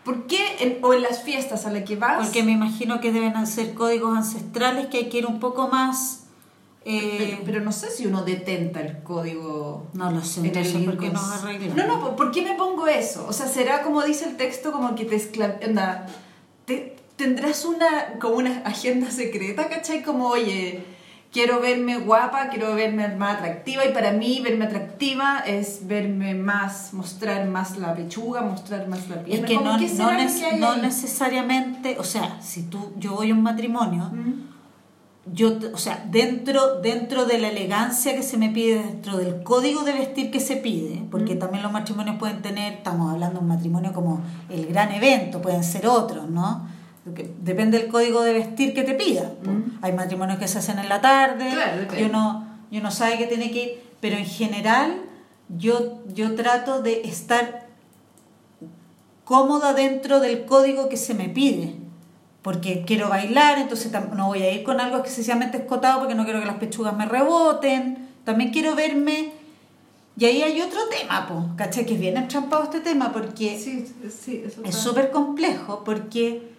¿Por qué en, o en las fiestas a las que vas? Porque me imagino que deben ser códigos ancestrales que hay que ir un poco más... Eh, pero, pero no sé si uno detenta el código. No lo sé, en entonces el ¿por qué incons- nos arreglamos? No, no, ¿por qué me pongo eso? O sea, será como dice el texto, como que te esclavizas. Te, tendrás una, como una agenda secreta, ¿cachai? Como, oye, quiero verme guapa, quiero verme más atractiva, y para mí verme atractiva es verme más, mostrar más la pechuga, mostrar más la pierna. Es que Como, no, ¿qué no, será lo nece- que hay no ahí? necesariamente, o sea, si tú, yo voy a un matrimonio, ¿Mm? yo, o sea, dentro, dentro de la elegancia que se me pide, dentro del código de vestir que se pide, porque Mm. también los matrimonios pueden tener, estamos hablando de un matrimonio como el gran evento, pueden ser otros, ¿no? Porque depende del código de vestir que te pidan. Mm. Hay matrimonios que se hacen en la tarde, Claro, y depende. uno, y uno sabe que tiene que ir, pero en general yo, yo trato de estar cómoda dentro del código que se me pide, porque quiero bailar, entonces tam- no voy a ir con algo excesivamente escotado porque no quiero que las pechugas me reboten, también quiero verme, y ahí hay otro tema, po, ¿cachai? Que es bien entrampado este tema, porque Sí, sí, eso es está- súper complejo, porque,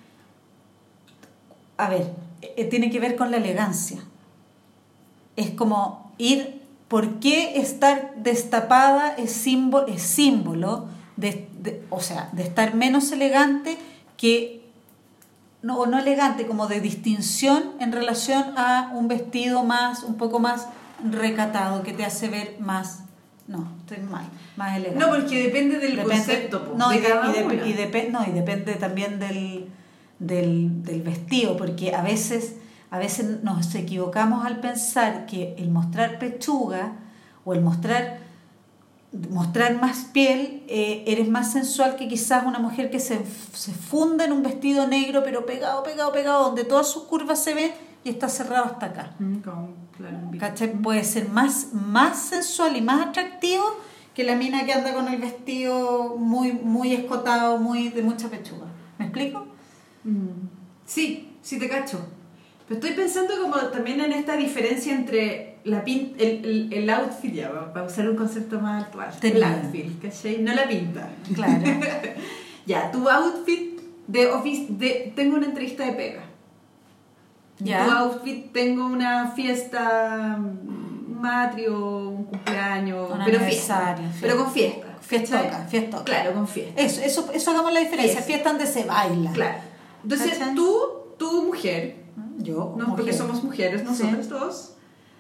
a ver, eh, tiene que ver con la elegancia, es como ir, ¿por qué estar destapada es símbolo, es símbolo de, de- o sea, de estar menos elegante que, no, o no elegante, como de distinción en relación a un vestido más, un poco más recatado, que te hace ver más, no, estoy mal, más elegante. No, porque depende del Depende- concepto, po, no, de y, de- cada y de- una. y depe- no, y depende también del, del, del vestido, porque a veces, a veces nos equivocamos al pensar que el mostrar pechuga o el mostrar mostrar más piel, eh, eres más sensual que quizás una mujer que se, se funda en un vestido negro pero pegado, pegado, pegado, donde todas sus curvas se ven y está cerrado hasta acá. Mm, como, claro, un ¿Cachai? Puede ser más, más sensual y más atractivo que la mina que anda con el vestido muy, muy escotado, muy de mucha pechuga. ¿Me explico? Mm. Sí, sí te cacho. Pero estoy pensando como también en esta diferencia entre la pin el, el, el outfit, ya, para usar un concepto más actual. Tenía. El outfit, ¿cachai? No la pinta. Claro. Ya, tu outfit de office, de, tengo una entrevista de pega. Ya. Tu outfit, tengo una fiesta, un matrio, un cumpleaños, Un pero aniversario, fiesta, fiesta. pero con fiesta. Fiestoca, ¿cachai? fiestoca. Claro, con fiesta. Eso, eso, eso hagamos la diferencia. Eso. Fiesta donde se baila. Claro. Entonces, ¿Cachai? tú, tu mujer, Yo, no, mujer. porque somos mujeres nosotros Sí. dos,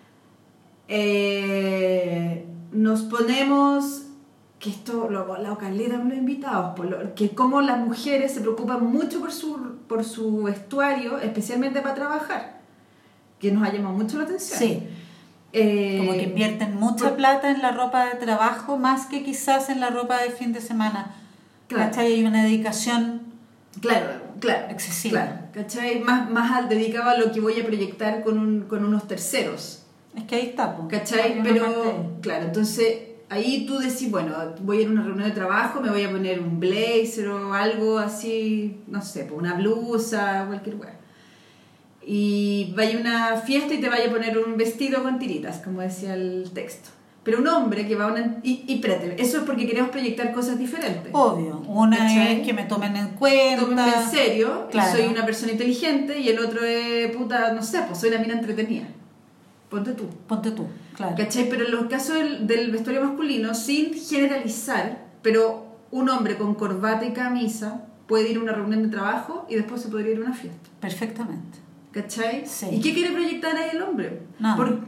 eh, nos ponemos, que esto lo, la Caleta me lo he invitado, por lo- que como las mujeres se preocupan mucho por su, por su vestuario, especialmente para trabajar, que nos ha llamado mucho la atención. Sí. Eh, Como que invierten mucha por- plata en la ropa de trabajo más que quizás en la ropa de fin de semana. Claro. ¿Cachai? Hay una dedicación Claro, claro. excesiva. Claro, ¿cachai? Más, más al dedicado a lo que voy a proyectar con, un, con unos terceros. Es que ahí está, po. ¿Cachai? Hay una Pero, parte ahí. claro, entonces ahí tú decís, bueno, voy a ir a una reunión de trabajo, me voy a poner un blazer o algo así, no sé, pues una blusa, cualquier weá. Y vaya a una fiesta y te vaya a poner un vestido con tiritas, como decía el texto. Pero un hombre que va a una... Y, y espérate, eso es porque queremos proyectar cosas diferentes. Obvio. Una ¿Cachai? es que me tomen en cuenta. Tómenme en serio, Claro. soy una persona inteligente, y el otro es, puta, no sé, pues soy una mina entretenida. Ponte tú. Ponte tú, claro. ¿Cachai? Pero en los casos del, del vestuario masculino, sin generalizar, pero un hombre con corbata y camisa puede ir a una reunión de trabajo y después se podría ir a una fiesta. Perfectamente. ¿Cachai? Sí. ¿Y qué quiere proyectar ahí el hombre? No. Por-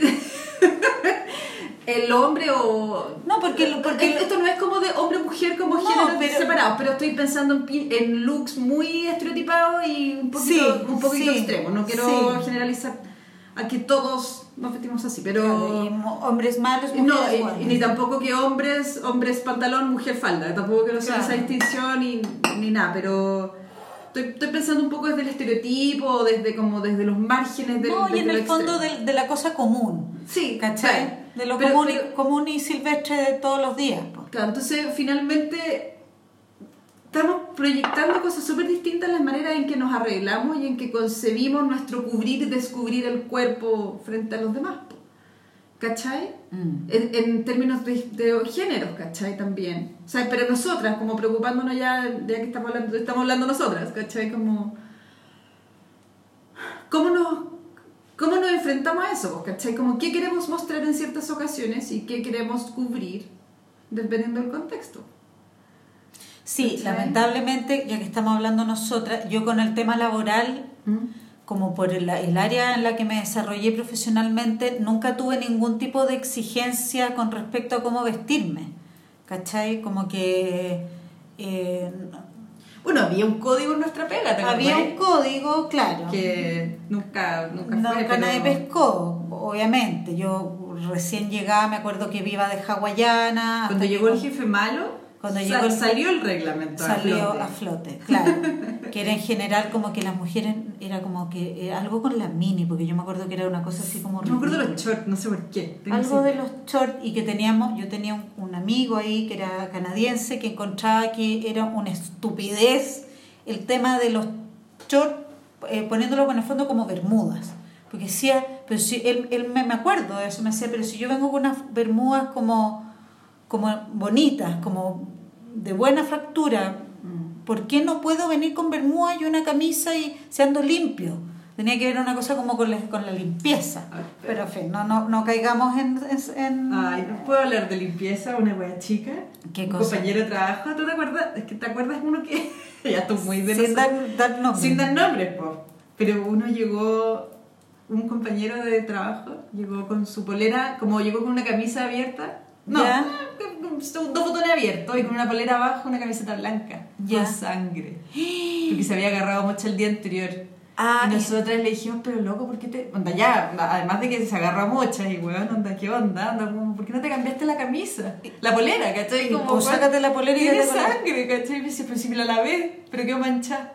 el hombre o... No, porque lo- porque- Esto no es como de hombre-mujer como No, géneros pero- separados, pero estoy pensando en, pi- en looks muy estereotipados y un poquito, Sí, un poquito sí, extremos. No quiero sí. generalizar a que todos nos vestimos así, pero... Claro, y mo- hombres malos, No, mujeres y- buenas. y ni tampoco que hombres, hombres pantalón, mujer falda. Tampoco quiero hacer Claro. esa distinción ni, ni nada, pero estoy, estoy pensando un poco desde el estereotipo, desde como desde los márgenes del No, y desde en lo el fondo extremo. de, de la cosa común. Sí, ¿Cachai? claro. De lo Pero- común, pero- y, común y silvestre de todos los días. po. Claro, entonces finalmente estamos proyectando cosas súper distintas en las maneras en que nos arreglamos y en que concebimos nuestro cubrir y descubrir el cuerpo frente a los demás. po. ¿cachai? Mm. En, en términos de, de géneros, ¿cachai? También. O sea, pero nosotras, como preocupándonos ya, ya que estamos hablando, estamos hablando nosotras, ¿cachai? Como... ¿Cómo nos, cómo nos enfrentamos a eso, ¿cachai? Como qué queremos mostrar en ciertas ocasiones y qué queremos cubrir dependiendo del contexto. Sí, ¿cachai? Lamentablemente, ya que estamos hablando nosotras, yo con el tema laboral... ¿Mm? Como por el, el área en la que me desarrollé profesionalmente, nunca tuve ningún tipo de exigencia con respecto a cómo vestirme, ¿cachai? Como que... Eh, bueno, había un código en nuestra pega, ¿te había acuerdas? un código, claro. Que nunca, nunca, nunca fue, pero... nadie pero... pescó, obviamente. Yo recién llegaba, me acuerdo que iba de hawaiana. Cuando llegó el jefe malo... Cuando Sal, llegó el, salió el reglamento salió a flote. a flote, claro. Que era en general como que las mujeres, era como que era algo con la mini, porque yo me acuerdo que era una cosa así como... No me acuerdo de los shorts, no sé por qué. Tengo algo de los shorts, y que teníamos, yo tenía un, un amigo ahí que era canadiense que encontraba que era una estupidez el tema de los shorts, eh, poniéndolo en el fondo como bermudas. Porque decía, pero si él, él me, me acuerdo de eso, me decía, pero si yo vengo con unas bermudas como, como bonitas, como de buena factura, ¿por qué no puedo venir con bermuda y una camisa y siendo limpio? Tenía que ver una cosa como con la, con la limpieza. Ay, pero, pero en fin, no, no, no caigamos en, en... Ay, ¿no puedo hablar de limpieza? Una wea chica. ¿Qué un cosa? Compañero de trabajo, ¿tú te acuerdas? Es que te acuerdas uno que... ya estoy muy de Sin dar, dar nombres. Sin dar nombres, po. Pero uno llegó... Un compañero de trabajo llegó con su polera, como llegó con una camisa abierta. No, ¿ya? Dos botones abiertos y con una polera abajo, una camiseta blanca. ¿ya? Con sangre. Porque se había agarrado mucho el día anterior. Ah, y nosotras le dijimos, pero loco, ¿por qué te...? Onda, ya, además de que se agarró muchas y weón, onda, ¿qué onda? onda como, ¿por qué no te cambiaste la camisa? La polera, ¿cachai? Como, pues sácate la polera y tiene ya te sangre, ¿cachai? Y me dice, pero si me la lavé, pero quedó manchada.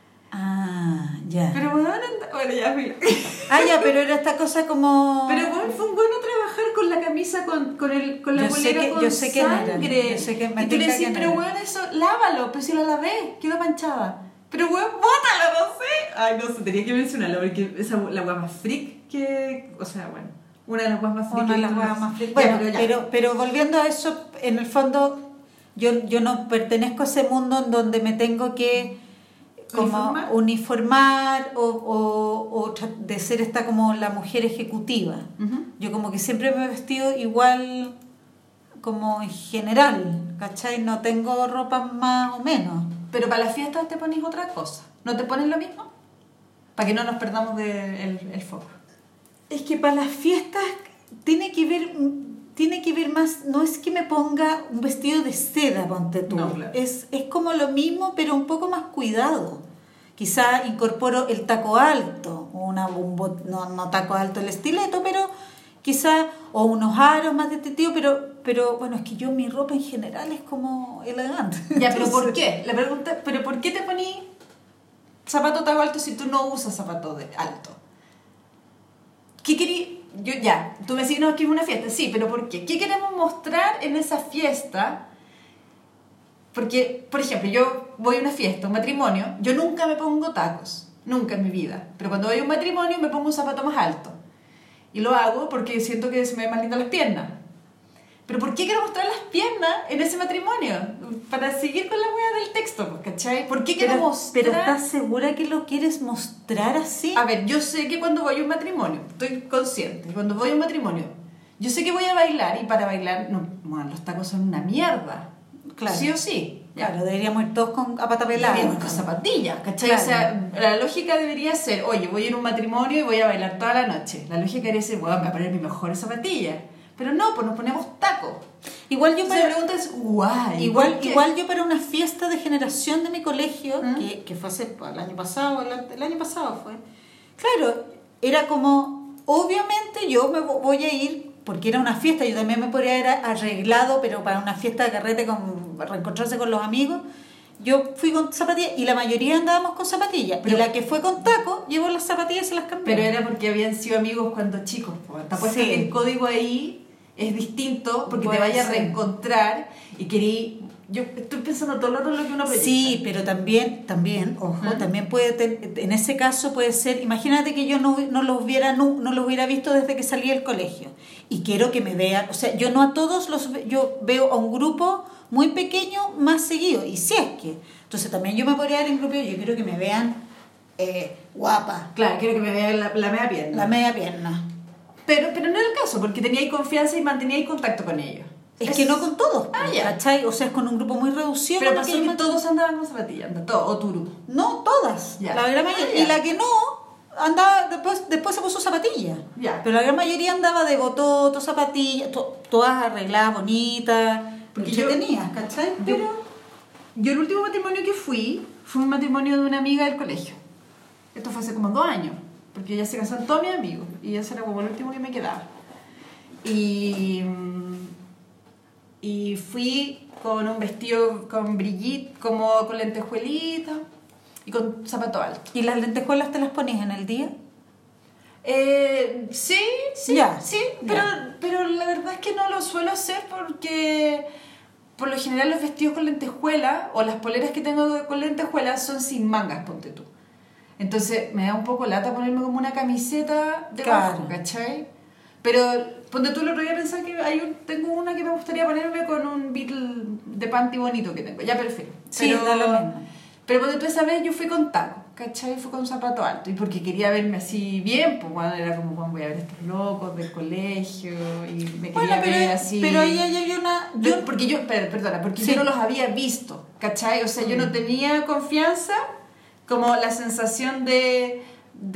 Ah, ya. Pero bueno, anda, bueno, ya, mira. Ah, ya, pero era esta cosa como... Pero bueno, fue un bueno trabajar con la camisa, con, con, el, con la yo polera sé que, con yo sé sangre. Que yo sé que me y tú le decís, pero era. bueno, eso, lávalo, pero si la lavé, quedó manchada. Pero bueno, bótala, no sé. Ay, no sé, tenía que mencionarlo, porque esa la hueá más freak que... O sea, bueno, una de las hueás más freak. Una de las hueás más freak. Bueno, ya, pero, pero, pero volviendo a eso, en el fondo, yo, yo no pertenezco a ese mundo en donde me tengo que... como uniformar, uniformar o, o, o de ser esta como la mujer ejecutiva. Uh-huh. Yo como que siempre me he vestido igual como en general, ¿cachai? No tengo ropa más o menos. Pero para las fiestas te pones otra cosa. ¿No te pones lo mismo? Para que no nos perdamos del de el foco. Es que para las fiestas tiene que ver... Tiene que ver más, no es que me ponga un vestido de seda, ponte tú. No, claro. es, es como lo mismo, pero un poco más cuidado. Quizá incorporo el taco alto, una, un bot, no, no taco alto, el estileto, pero quizá, o unos aros más de este tío, pero, pero bueno, es que yo mi ropa en general es como elegante. Ya, pero ¿por qué? La pregunta, ¿pero por qué te poní zapato taco alto si tú no usas zapato de alto? ¿Qué querí? Yo ya, tú me decís, no, que es una fiesta, sí, pero ¿por qué? ¿Qué queremos mostrar en esa fiesta? Porque, por ejemplo, yo voy a una fiesta, un matrimonio, yo nunca me pongo tacos, nunca en mi vida, pero cuando voy a un matrimonio me pongo un zapato más alto. Y lo hago porque siento que se me ven más lindas las piernas. Pero ¿por qué quiero mostrar las piernas en ese matrimonio? Para seguir con la hueá del texto, ¿cachai? ¿Por qué quiero pero, mostrar? ¿Pero estás segura que lo quieres mostrar así? A ver, yo sé que cuando voy a un matrimonio, estoy consciente, cuando voy a un matrimonio, yo sé que voy a bailar y para bailar, no, bueno, los tacos son una mierda. Claro. Sí o sí. Ya. Claro, deberíamos ir todos con a pata pelada. Deberíamos con zapatillas, ¿cachai? Claro. O sea, la lógica debería ser, oye, voy a ir a un matrimonio y voy a bailar toda la noche. La lógica debería ser, bueno, voy a poner mis mejores zapatillas. Pero no, pues nos ponemos tacos. Igual yo para... La pregunta es, guay. Igual, igual yo para una fiesta de generación de mi colegio, ¿Mm? que, que fue hace el año pasado, el, el año pasado fue, claro, era como, obviamente yo me voy a ir, porque era una fiesta, yo también me podría haber arreglado, pero para una fiesta de carrete, con reencontrarse con los amigos, yo fui con zapatillas y la mayoría andábamos con zapatillas. Pero y la que fue con taco, llevó las zapatillas y se las cambió. Pero era porque habían sido amigos cuando chicos. Te apuesto sí. que el código ahí es distinto porque Puede te vaya ser. a reencontrar y querí... Yo estoy pensando todo el rato en lo que uno proyecta. Sí, pero también, también ojo, ¿Ah? también puede tener, en ese caso puede ser, imagínate que yo no, no, lo hubiera, no, no lo hubiera visto desde que salí del colegio y quiero que me vean, o sea, yo no a todos los, yo veo a un grupo muy pequeño más seguido, y si es que, entonces también yo me podría ver en grupo, yo quiero que me vean eh, guapa. Claro, quiero que me vean la, la media pierna. La media pierna. Pero, pero no era el caso, porque teníais confianza y manteníais contacto con ellos. Es, es que no con todos, ah, ya. ¿cachai? O sea, es con un grupo muy reducido. Pero pasó que todos andaban con zapatillas, todo, o tu grupo. No, todas. Ya. La gran mayoría. Ah, y la que no, andaba, después, después se puso zapatillas. Ya. Pero la gran mayoría andaba de bototo, zapatillas, to, todas arregladas, bonitas, porque yo tenías, ¿cachai? Yo, Pero yo el último matrimonio que fui, fue un matrimonio de una amiga del colegio. Esto fue hace como dos años, porque ella se casó con todos mis amigos, y ese era como el último que me quedaba. Y... Y fui con un vestido con brillito, como con lentejuelitas y con zapato alto. ¿Y las lentejuelas te las ponías en el día? Eh, sí, sí, ya, sí, pero, pero la verdad es que no lo suelo hacer porque por lo general los vestidos con lentejuelas o las poleras que tengo con lentejuelas son sin mangas, ponte tú. Entonces me da un poco lata ponerme como una camiseta debajo, claro. ¿Cachai? Pero ponte tú, el otro día pensar que hay un, tengo una que me gustaría ponerme con un Beatle de panty bonito que tengo, ya perfecto. Sí, pero, da lo mismo. Pero ponte tú, esa vez yo fui con taco, ¿cachai? Fui con un zapato alto, y porque quería verme así bien, pues bueno, era como, bueno, voy a ver a estos locos del colegio, y me bueno, quería pero, ver así. Pero ahí hay una... Yo, porque yo, per, perdona, porque sí. yo no los había visto, ¿cachai? O sea, yo no tenía confianza, como la sensación de...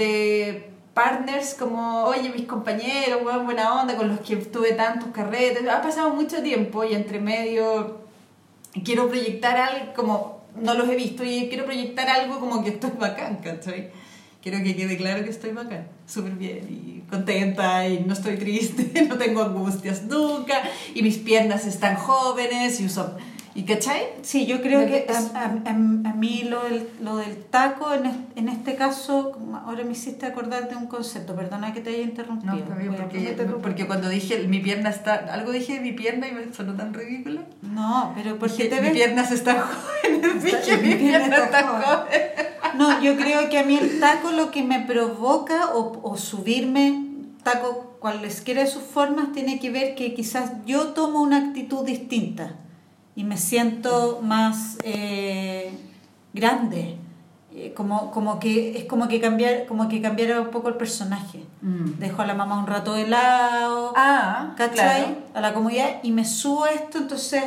de partners como, oye, mis compañeros, bueno, buena onda, con los que tuve tantos carretes, ha pasado mucho tiempo y entre medio quiero proyectar algo, como no los he visto y quiero proyectar algo como que estoy bacán, ¿cachai? Quiero que quede claro que estoy bacán, súper bien y contenta y no estoy triste, no tengo angustias nunca y mis piernas están jóvenes y uso... ¿Y cachai? Sí, yo creo que a, a, a, a mí lo del, lo del taco, en, es, en este caso, ahora me hiciste acordar de un concepto, perdona que te haya interrumpido. No, bien, porque, porque cuando dije mi pierna está, algo dije de mi pierna y me sonó tan ridículo. No, pero porque dije, te ves... Mi pierna se está joven, dije mi pierna está joven. No, yo creo que a mí el taco lo que me provoca o, o subirme, taco cualesquiera de sus formas, tiene que ver que quizás yo tomo una actitud distinta. Y me siento más eh, grande, eh, como, como que es como que cambiar, como que cambiara un poco el personaje. Mm. Dejo a la mamá un rato de lado, ah, ¿cachai? Claro. A la comodidad y me subo a esto, entonces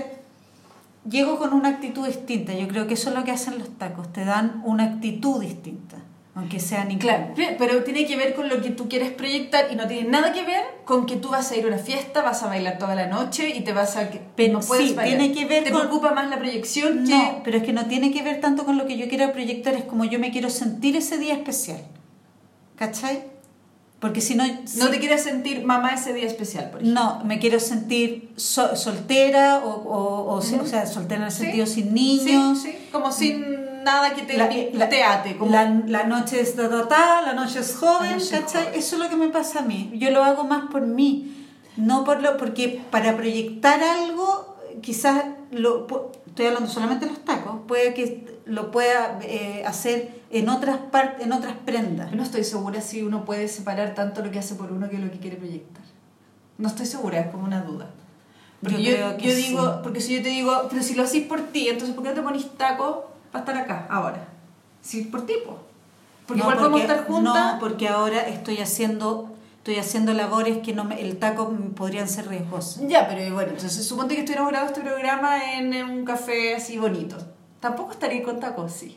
llego con una actitud distinta. Yo creo que eso es lo que hacen los tacos, te dan una actitud distinta. Aunque sean incómodos. Claro, pero tiene que ver con lo que tú quieres proyectar y no tiene nada que ver con que tú vas a ir a una fiesta, vas a bailar toda la noche y te vas a... Pero no puedes sí, bailar. Tiene que ver ¿Te con... preocupa más la proyección que...? No, pero es que no tiene que ver tanto con lo que yo quiero proyectar, es como yo me quiero sentir ese día especial. ¿Cachai? Porque si no... No te quieres sentir mamá ese día especial, por ejemplo. No, me quiero sentir so, soltera o, o, o, uh-huh. o sea, soltera en el sentido ¿Sí? sin niños. Sí, sí, como sin... nada que te, la, la, te ate. Como... La, la noche es ta, ta, ta, la noche es joven, noche ¿cachai? Joven. Eso es lo que me pasa a mí. Yo lo hago más por mí, no por lo, porque para proyectar algo, quizás, lo, estoy hablando solamente de los tacos, puede que lo pueda eh, hacer en otras partes, en otras prendas. Yo no estoy segura si uno puede separar tanto lo que hace por uno que lo que quiere proyectar. No estoy segura, es como una duda. Porque yo, yo, yo digo, sí. Porque si yo te digo, pero si lo hacís por ti, entonces ¿por qué no te ponís tacos para estar acá, ahora? Sí, por tipo. Porque no, igual podemos estar juntas. No, porque ahora estoy haciendo estoy haciendo labores que no me, el taco podrían ser riesgosas. Ya, pero bueno, entonces suponte que estuviéramos grabando este programa en, en un café así bonito. Tampoco estaría con tacos, sí.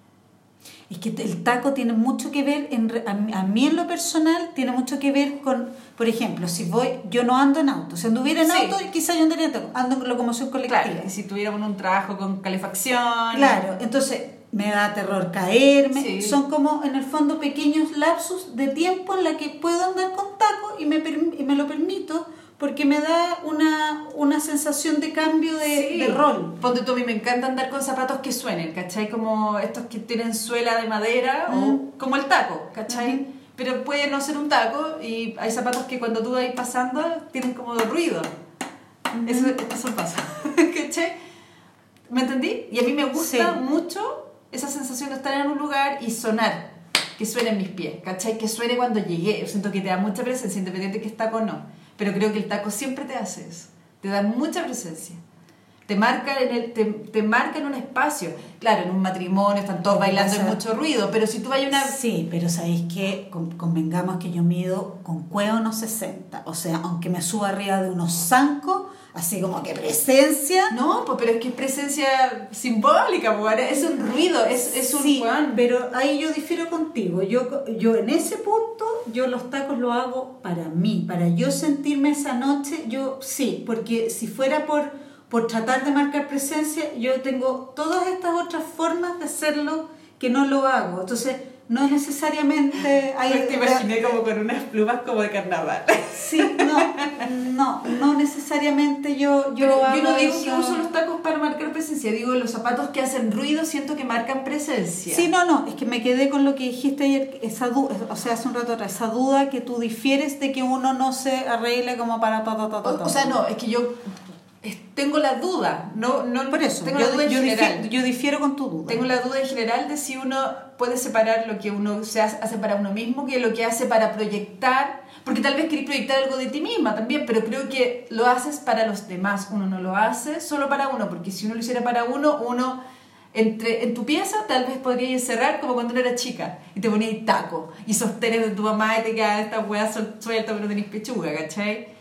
Es que el taco tiene mucho que ver, en, a, a mí en lo personal, tiene mucho que ver con, por ejemplo, si voy, yo no ando en auto, si anduviera en sí. auto, quizás yo andaría en taco, ando en locomoción colectiva. Claro, y si tuviéramos un trabajo con calefacción. Claro, entonces me da terror caerme, sí. Son como en el fondo pequeños lapsus de tiempo en la que puedo andar con taco y me, y me lo permito, porque me da una, una sensación de cambio de, sí. de rol. Ponte tú, a mí me encanta andar con zapatos que suenen, ¿cachai? Como estos que tienen suela de madera, mm. o como el taco, ¿cachai? Mm. Pero puede no ser un taco y hay zapatos que cuando tú vas pasando tienen como ruido. Mm. Eso, eso pasa, ¿cachai? ¿Me entendí? Y a mí me gusta sí. mucho esa sensación de estar en un lugar y sonar, que suene en mis pies, ¿cachai? Que suene cuando llegué. Yo siento que te da mucha presencia, independiente de que es taco o no. pero creo que el taco siempre te hace eso, te da mucha presencia. Te marca, en el, te, te marca en un espacio. Claro, en un matrimonio están todos bailando, hay mucho ruido, pero si tú vas a una... Sí, pero ¿sabéis qué? Con, convengamos que yo mido con cueva unos sesenta. O sea, aunque me suba arriba de unos zancos, así como que presencia... No, pues, pero es que es presencia simbólica, pues, es un ruido, es, es un... Sí, Juan. pero ahí yo difiero contigo. Yo, yo en ese punto, yo los tacos lo hago para mí, para yo sentirme esa noche, yo sí, porque si fuera por... por tratar de marcar presencia, yo tengo todas estas otras formas de hacerlo que no lo hago. Entonces, no necesariamente... Hay, pues te imaginé como con unas plumas como de carnaval. Sí, no, no, no necesariamente yo, yo Pero hago yo no digo eso. que uso los tacos para marcar presencia, digo los zapatos que hacen ruido siento que marcan presencia. Sí, no, no, es que me quedé con lo que dijiste ayer, esa duda, o sea, hace un rato atrás, esa duda que tú difieres de que uno no se arregle como para... Ta, ta, ta, ta, ta. O, o sea, no, es que yo... tengo la duda, no, no por eso, tengo yo, la duda en yo, general. difiero, yo difiero con tu duda. Tengo la duda en general de si uno puede separar lo que uno se hace para uno mismo que lo que hace para proyectar, porque tal vez querés proyectar algo de ti misma también, pero creo que lo haces para los demás, uno no lo hace solo para uno, porque si uno lo hiciera para uno, uno entre, en tu pieza tal vez podrías encerrar como cuando uno era chica y te ponías taco y sostenes de tu mamá y te quedan estas hueas sueltas pero no tenés pechuga, ¿cachai?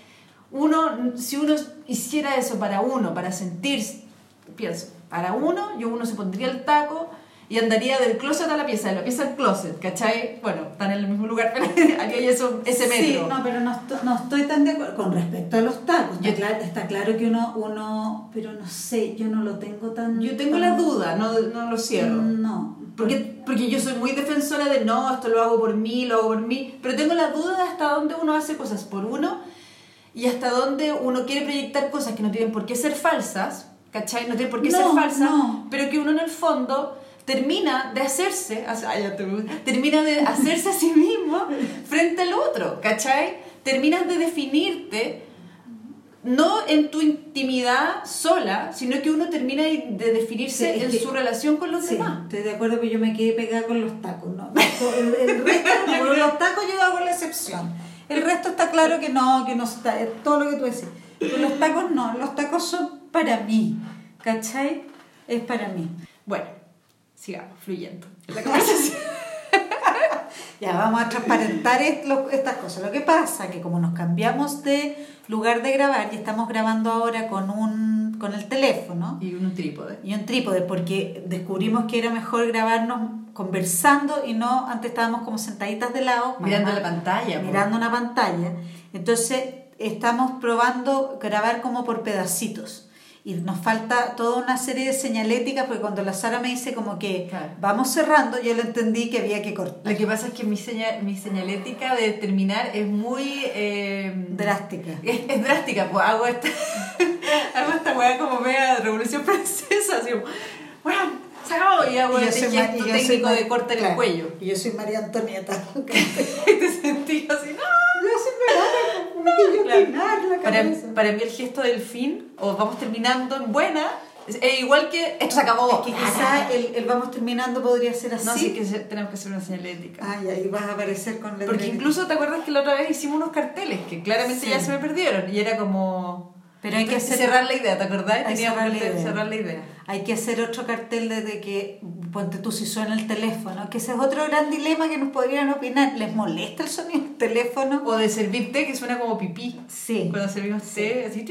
Uno, si uno hiciera eso para uno, para sentir, pienso, para uno, yo uno se pondría el taco y andaría del closet a la pieza, de la pieza al closet, ¿cachai? Bueno, están en el mismo lugar, pero haría eso, ese metro. Sí, no, pero no estoy, no estoy tan de acuerdo con respecto a los tacos. Está, Yo, claro, está claro que uno, uno, pero no sé, yo no lo tengo tan... Yo tengo tan, la duda, no, no lo cierro. No. Porque, porque yo soy muy defensora de no, esto lo hago por mí, lo hago por mí, pero tengo la duda de hasta dónde uno hace cosas por uno y hasta dónde uno quiere proyectar cosas que no tienen por qué ser falsas, ¿cachai? No tienen por qué no, ser falsas, no. pero que uno en el fondo termina de hacerse, ay, ya te, termina de hacerse a sí mismo frente al otro, ¿cachai? Terminas de definirte no en tu intimidad sola, sino que uno termina de definirse sí, en que, su relación con los sí, demás. Estoy de acuerdo que yo me quedé pegada con los tacos, ¿no? El, el resto, no, con los tacos yo hago la excepción. El resto está claro que no, que no está, es todo lo que tú decís. Pero los tacos no, los tacos son para mí, ¿cachai? Es para mí. Bueno, sigamos fluyendo en la conversación. Ya, vamos a transparentar estas cosas. Lo que pasa es que como nos cambiamos de lugar de grabar y estamos grabando ahora con un con el teléfono y un trípode y un trípode porque descubrimos que era mejor grabarnos conversando y no, antes estábamos como sentaditas de lado mirando la pantalla mirando una pantalla. Entonces estamos probando grabar como por pedacitos y nos falta toda una serie de señaléticas porque cuando la Sara me dice como que claro, vamos cerrando, yo le entendí que había que cortar. Lo que pasa es que mi, señal, mi señalética de terminar es muy eh, drástica. Es, es drástica, pues hago esta hago esta weá como media Revolución Francesa, así como bueno, se acabó y hago y este gesto técnico Mar... de cortar claro, el cuello. Y yo soy María Antonieta. Y te sentí así, no. Yo soy verdad, claro. la para, para mí el gesto del fin, o vamos terminando en buena, es, es igual que esto se acabó. Es que quizás el, el vamos terminando podría ser así. No, sí que tenemos que hacer una señalética. Ah, y ahí vas a aparecer con la porque incluso te acuerdas que la otra vez hicimos unos carteles que claramente sí, ya se me perdieron y era como... Pero hay que hacer, cerrar la idea, ¿te acordás? Hay que cerrar, cerrar la idea. Hay que hacer otro cartel desde que, ponte tú si suena el teléfono, que ese es otro gran dilema que nos podrían opinar. ¿Les molesta el sonido del teléfono? O de servir té que suena como pipí. Sí. Cuando servimos té, así...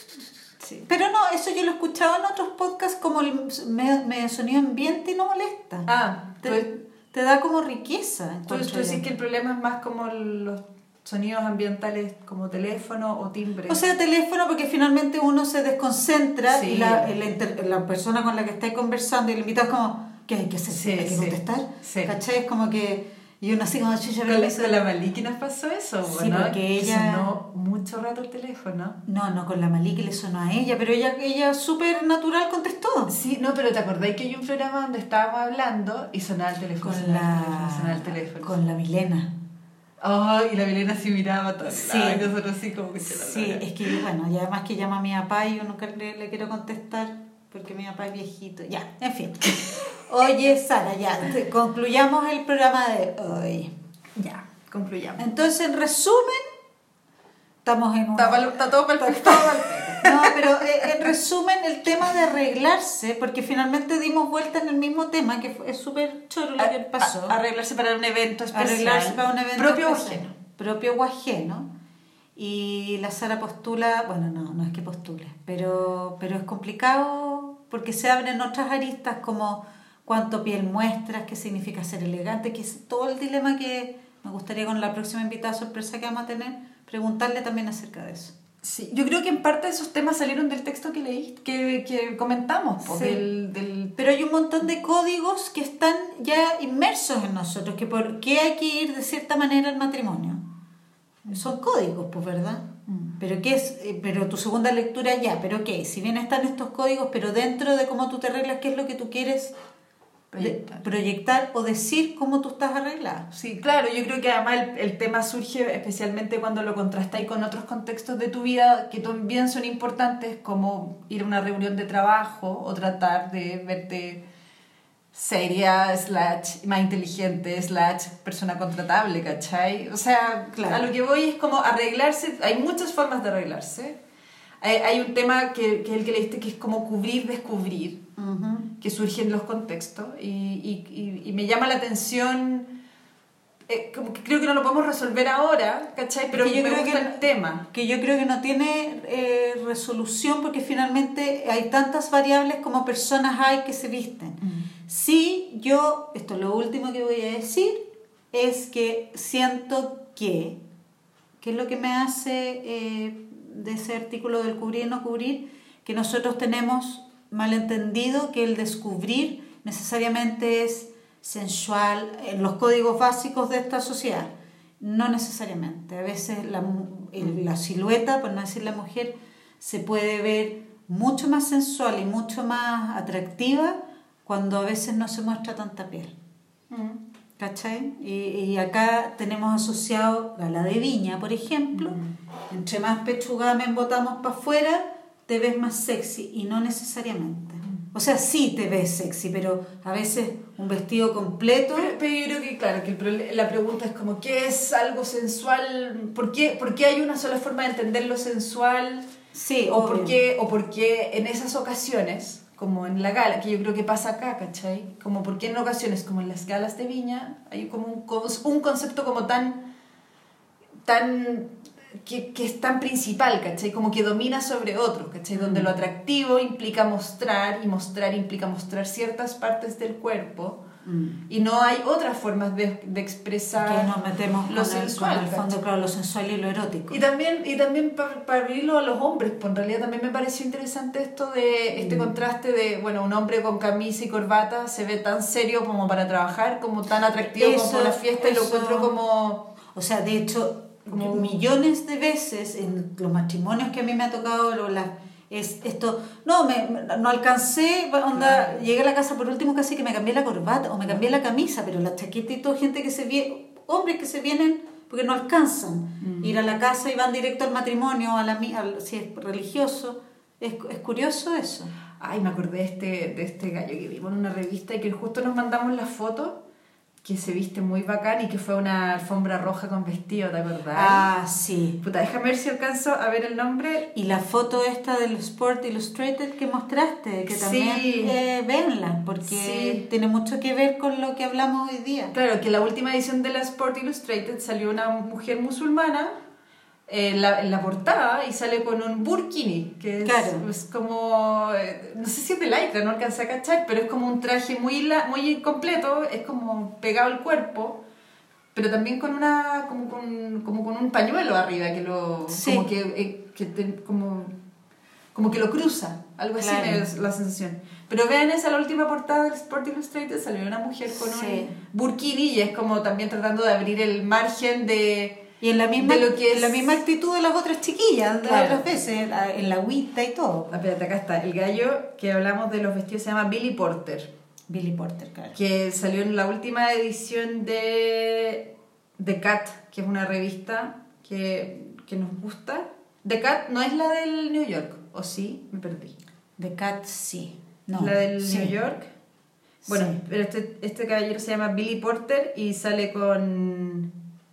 Sí. Pero no, eso yo lo he escuchado en otros podcasts como el medio sonido ambiente y no molesta. Ah, te, pues, te da como riqueza. Entonces tú decís que el problema es más como los... sonidos ambientales como teléfono o timbre. O sea, teléfono porque finalmente uno se desconcentra sí. y la, la, inter, la persona con la que estáis conversando y el invitado es como, ¿qué hay que hacer? Sí, ¿Hay que sí. contestar? Sí. ¿Cachai? Es como que... Y uno así como... Chucha, con, la, con la Maliki nos pasó eso, sí, ¿no? porque ella... sonó mucho rato el teléfono. No, no, con la Maliki le sonó a ella, pero ella, ella súper natural contestó. Sí, no, pero ¿te acordáis que hay un programa donde estábamos hablando y sonaba el teléfono? Con la... el teléfono, sonaba el teléfono. Con la Milena. Oh, y la Milena sí miraba todo. Sí, y nosotros sí como que se la sí, es que bueno, y además que llama a mi papá y yo nunca le, le quiero contestar porque mi papá es viejito. Ya, en fin. Oye, Sara, ya, concluyamos el programa de hoy. Ya, concluyamos. Entonces, en resumen, estamos en un... Está, pa'l- está todo perfecto. Está todo perfecto. No, pero eh, en resumen, el tema de arreglarse, porque finalmente dimos vuelta en el mismo tema, que fue- es súper choro lo que pasó. A- arreglarse para un evento especial. Arreglarse para un evento propio o especial. ajeno. Propio o ajeno. Y la Sara postula, bueno, no, no es que postule, pero, pero es complicado porque se abren otras aristas como cuánto piel muestras, qué significa ser elegante, que es todo el dilema que me gustaría con la próxima invitada sorpresa que vamos a tener, preguntarle también acerca de eso. Sí, yo creo que en parte esos temas salieron del texto que leí, que, que comentamos, pues, Sí. del, del... Pero hay un montón de códigos que están ya inmersos en nosotros, que por qué hay que ir de cierta manera al matrimonio. Son códigos, pues, ¿verdad? Mm. Pero qué es, eh, pero tu segunda lectura ya, pero ok, si bien están estos códigos, pero dentro de cómo tú te arreglas, ¿qué es lo que tú quieres Proyectar. de- proyectar o decir cómo tú estás arreglada? Sí, claro, yo creo que además el, el tema surge especialmente cuando lo contrastáis con otros contextos de tu vida que también son importantes, como ir a una reunión de trabajo o tratar de verte seria, slash, más inteligente, slash, persona contratable, ¿cachai? O sea, Claro. a lo que voy es como arreglarse, hay muchas formas de arreglarse. Hay, hay un tema que, que es el que leíste que es como cubrir, descubrir, Uh-huh. que surge en los contextos y, y, y, y me llama la atención, eh, como que creo que no lo podemos resolver ahora, ¿cachai? Pero Que yo me creo gusta que- el tema. Que yo creo que no tiene eh, resolución porque finalmente hay tantas variables como personas hay que se visten. Sí, yo, esto es lo último que voy a decir, es que siento que, que es lo que me hace eh, de ese artículo del cubrir y no cubrir, que nosotros tenemos malentendido que el descubrir necesariamente es sensual en los códigos básicos de esta sociedad. No necesariamente. A veces la, mu- el- la silueta, por no decir la mujer, se puede ver mucho más sensual y mucho más atractiva cuando a veces no se muestra tanta piel. ¿Cachai? Y, y acá tenemos asociado gala de viña, por ejemplo. Entre más pechugada me embotamos para afuera, te ves más sexy y no necesariamente. O sea, sí te ves sexy, pero a veces un vestido completo... Pero, pero yo creo que, claro, que el prole- la pregunta es como, ¿qué es algo sensual? ¿Por qué, por qué hay una sola forma de entender lo sensual? Sí, o por, obvio. qué, o por qué en esas ocasiones, como en la gala, que yo creo que pasa acá, ¿cachai? Como por qué en ocasiones, como en las galas de Viña, hay como un, cos- un concepto como tan... tan que, que es tan principal, ¿cachai? Como que domina sobre otro, ¿cachai? Donde Mm. lo atractivo implica mostrar y mostrar implica mostrar ciertas partes del cuerpo Mm. y no hay otras formas de, de expresar Que nos metemos lo con, el, sensual, con el fondo, ¿cachai? claro, lo sensual y lo erótico. Y también, y también para, para abrirlo a los hombres, pues en realidad también me pareció interesante esto de este Mm. contraste de, bueno, un hombre con camisa y corbata se ve tan serio como para trabajar, como tan atractivo como Eso- para la fiesta y lo eso- encuentro como... O sea, de hecho, Como- millones de veces en los matrimonios que a mí me ha tocado, lo- la- es esto, no, me, me- no alcancé, onda, Claro. llegué a la casa por último casi que me cambié la corbata o me cambié la camisa, pero la chaqueta y todo, gente que se viene, hombres que se vienen porque no alcanzan Mm. ir a la casa y van directo al matrimonio, a la, mi- al- si es religioso. Es, es curioso eso. Ay, me acordé de este, de este gallo que vimos en una revista y que justo nos mandamos la foto, que se viste muy bacán y que fue una alfombra roja con vestido, ¿te acordás? Ah, sí. Puta, déjame ver si alcanzo a ver el nombre. Y la foto esta del Sport Illustrated que mostraste, que también Sí. eh, véanla, porque Sí. tiene mucho que ver con lo que hablamos hoy día. Claro, que la última edición de la Sport Illustrated salió una mujer musulmana en la, en la portada y sale con un burkini, que es, Claro. es como, eh, no sé si es de lycra, no alcancé a cachar, pero es como un traje muy, la- muy completo, es como pegado al cuerpo, pero también con una como con, como con un pañuelo arriba que lo Sí. como que, eh, que te- como como que lo cruza, algo así Claro. me es la sensación. Pero vean esa, la última portada del Sport Illustrated, salió una mujer con Sí. un burkini y es como también tratando de abrir el margen de... Y en la misma, De lo que es- en la misma actitud de las otras chiquillas, de Claro. otras veces, la- en la agüita y todo. Ah, espérate, acá está. El gallo que hablamos de los vestidos se llama Billy Porter, Billy Porter, claro. que salió en la última edición de The Cat, que es una revista que, que nos gusta. The Cat no es la del New York, ¿o sí? Me perdí. The Cat, sí. No, la del sí. New York. Bueno, Sí. pero este, este caballero se llama Billy Porter y sale con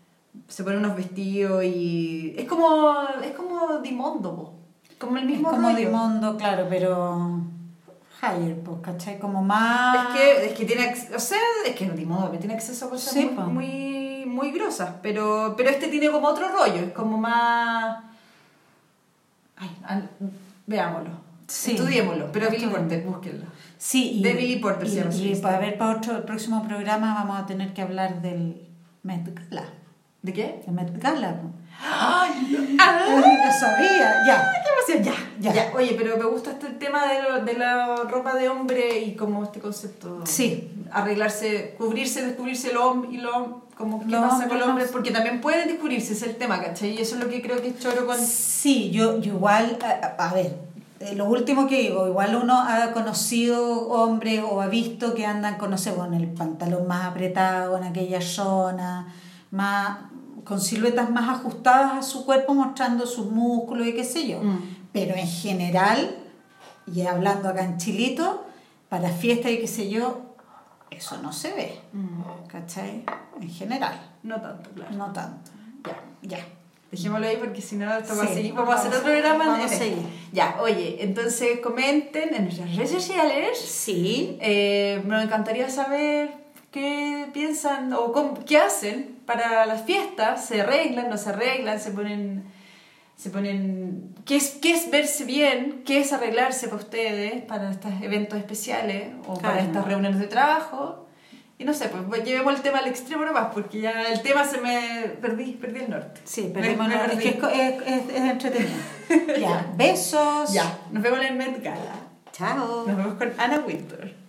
se ponen unos vestidos y... Es como, es como Dimondo, po. Como el mismo es como rollo. Dimondo, claro, pero higher, pues, ¿cachai? Como más... Es que, es que tiene, ac- o sea, es que Dimondo tiene acceso a cosas Sí, muy, po. muy, muy grosas, pero, pero este tiene como otro rollo, es como más... Ay, an- veámoslo, Sí. estudiémoslo, pero Billy Estudiémoslo. Porter, búsquenlo. Sí, y, De Billy Porter y, se llama su y lista. para ver para otro el próximo programa vamos a tener que hablar del Met Gala. ¿De qué? El Met Gala. po. ¡Ay! Yo sabía, ya. ¡Qué emoción! Ya, Ya. ya. Oye, pero me gusta este tema de, lo- de la ropa de hombre y como este concepto. Sí. Arreglarse, cubrirse, descubrirse el hombre y lo como qué Los pasa con hombres los hombres, no- porque también pueden descubrirse, ese es el tema, ¿cachai? Y eso es lo que creo que es choro con... Sí, yo, yo igual, a, a ver, eh, lo último que digo, igual uno ha conocido hombres o ha visto que andan con, no sé, con el pantalón más apretado en aquella zona, más, con siluetas más ajustadas a su cuerpo, mostrando sus músculos y qué sé yo. Mm. Pero en general, y hablando acá en Chilito, para fiestas y qué sé yo, eso no se ve, Mm. ¿cachai? En general, No tanto, claro. no tanto. Ya. Ya. Dejémoslo ahí porque si no esto va a Sí, seguir. Vamos a hacer vamos- otro programa. vamos en a este. seguir. Ya, oye, entonces comenten en nuestras redes sociales. Sí. Eh, me encantaría saber qué piensan o cómo- qué hacen para las fiestas. ¿Se arreglan, no se arreglan? ¿Se ponen...? Se ponen ¿qué es, ¿Qué es verse bien? ¿Qué es arreglarse para ustedes? Para estos eventos especiales o para Claro. estas reuniones de trabajo. Y no sé, pues llevemos el tema al extremo nomás, porque ya el tema se me... Perdí, perdí el norte. Sí, Me- pero me es, perdí. que es, co- es, es, es entretenido. Ya, besos. Ya, nos vemos en el Met Gala. Chao. Nos vemos con Anna Wintour.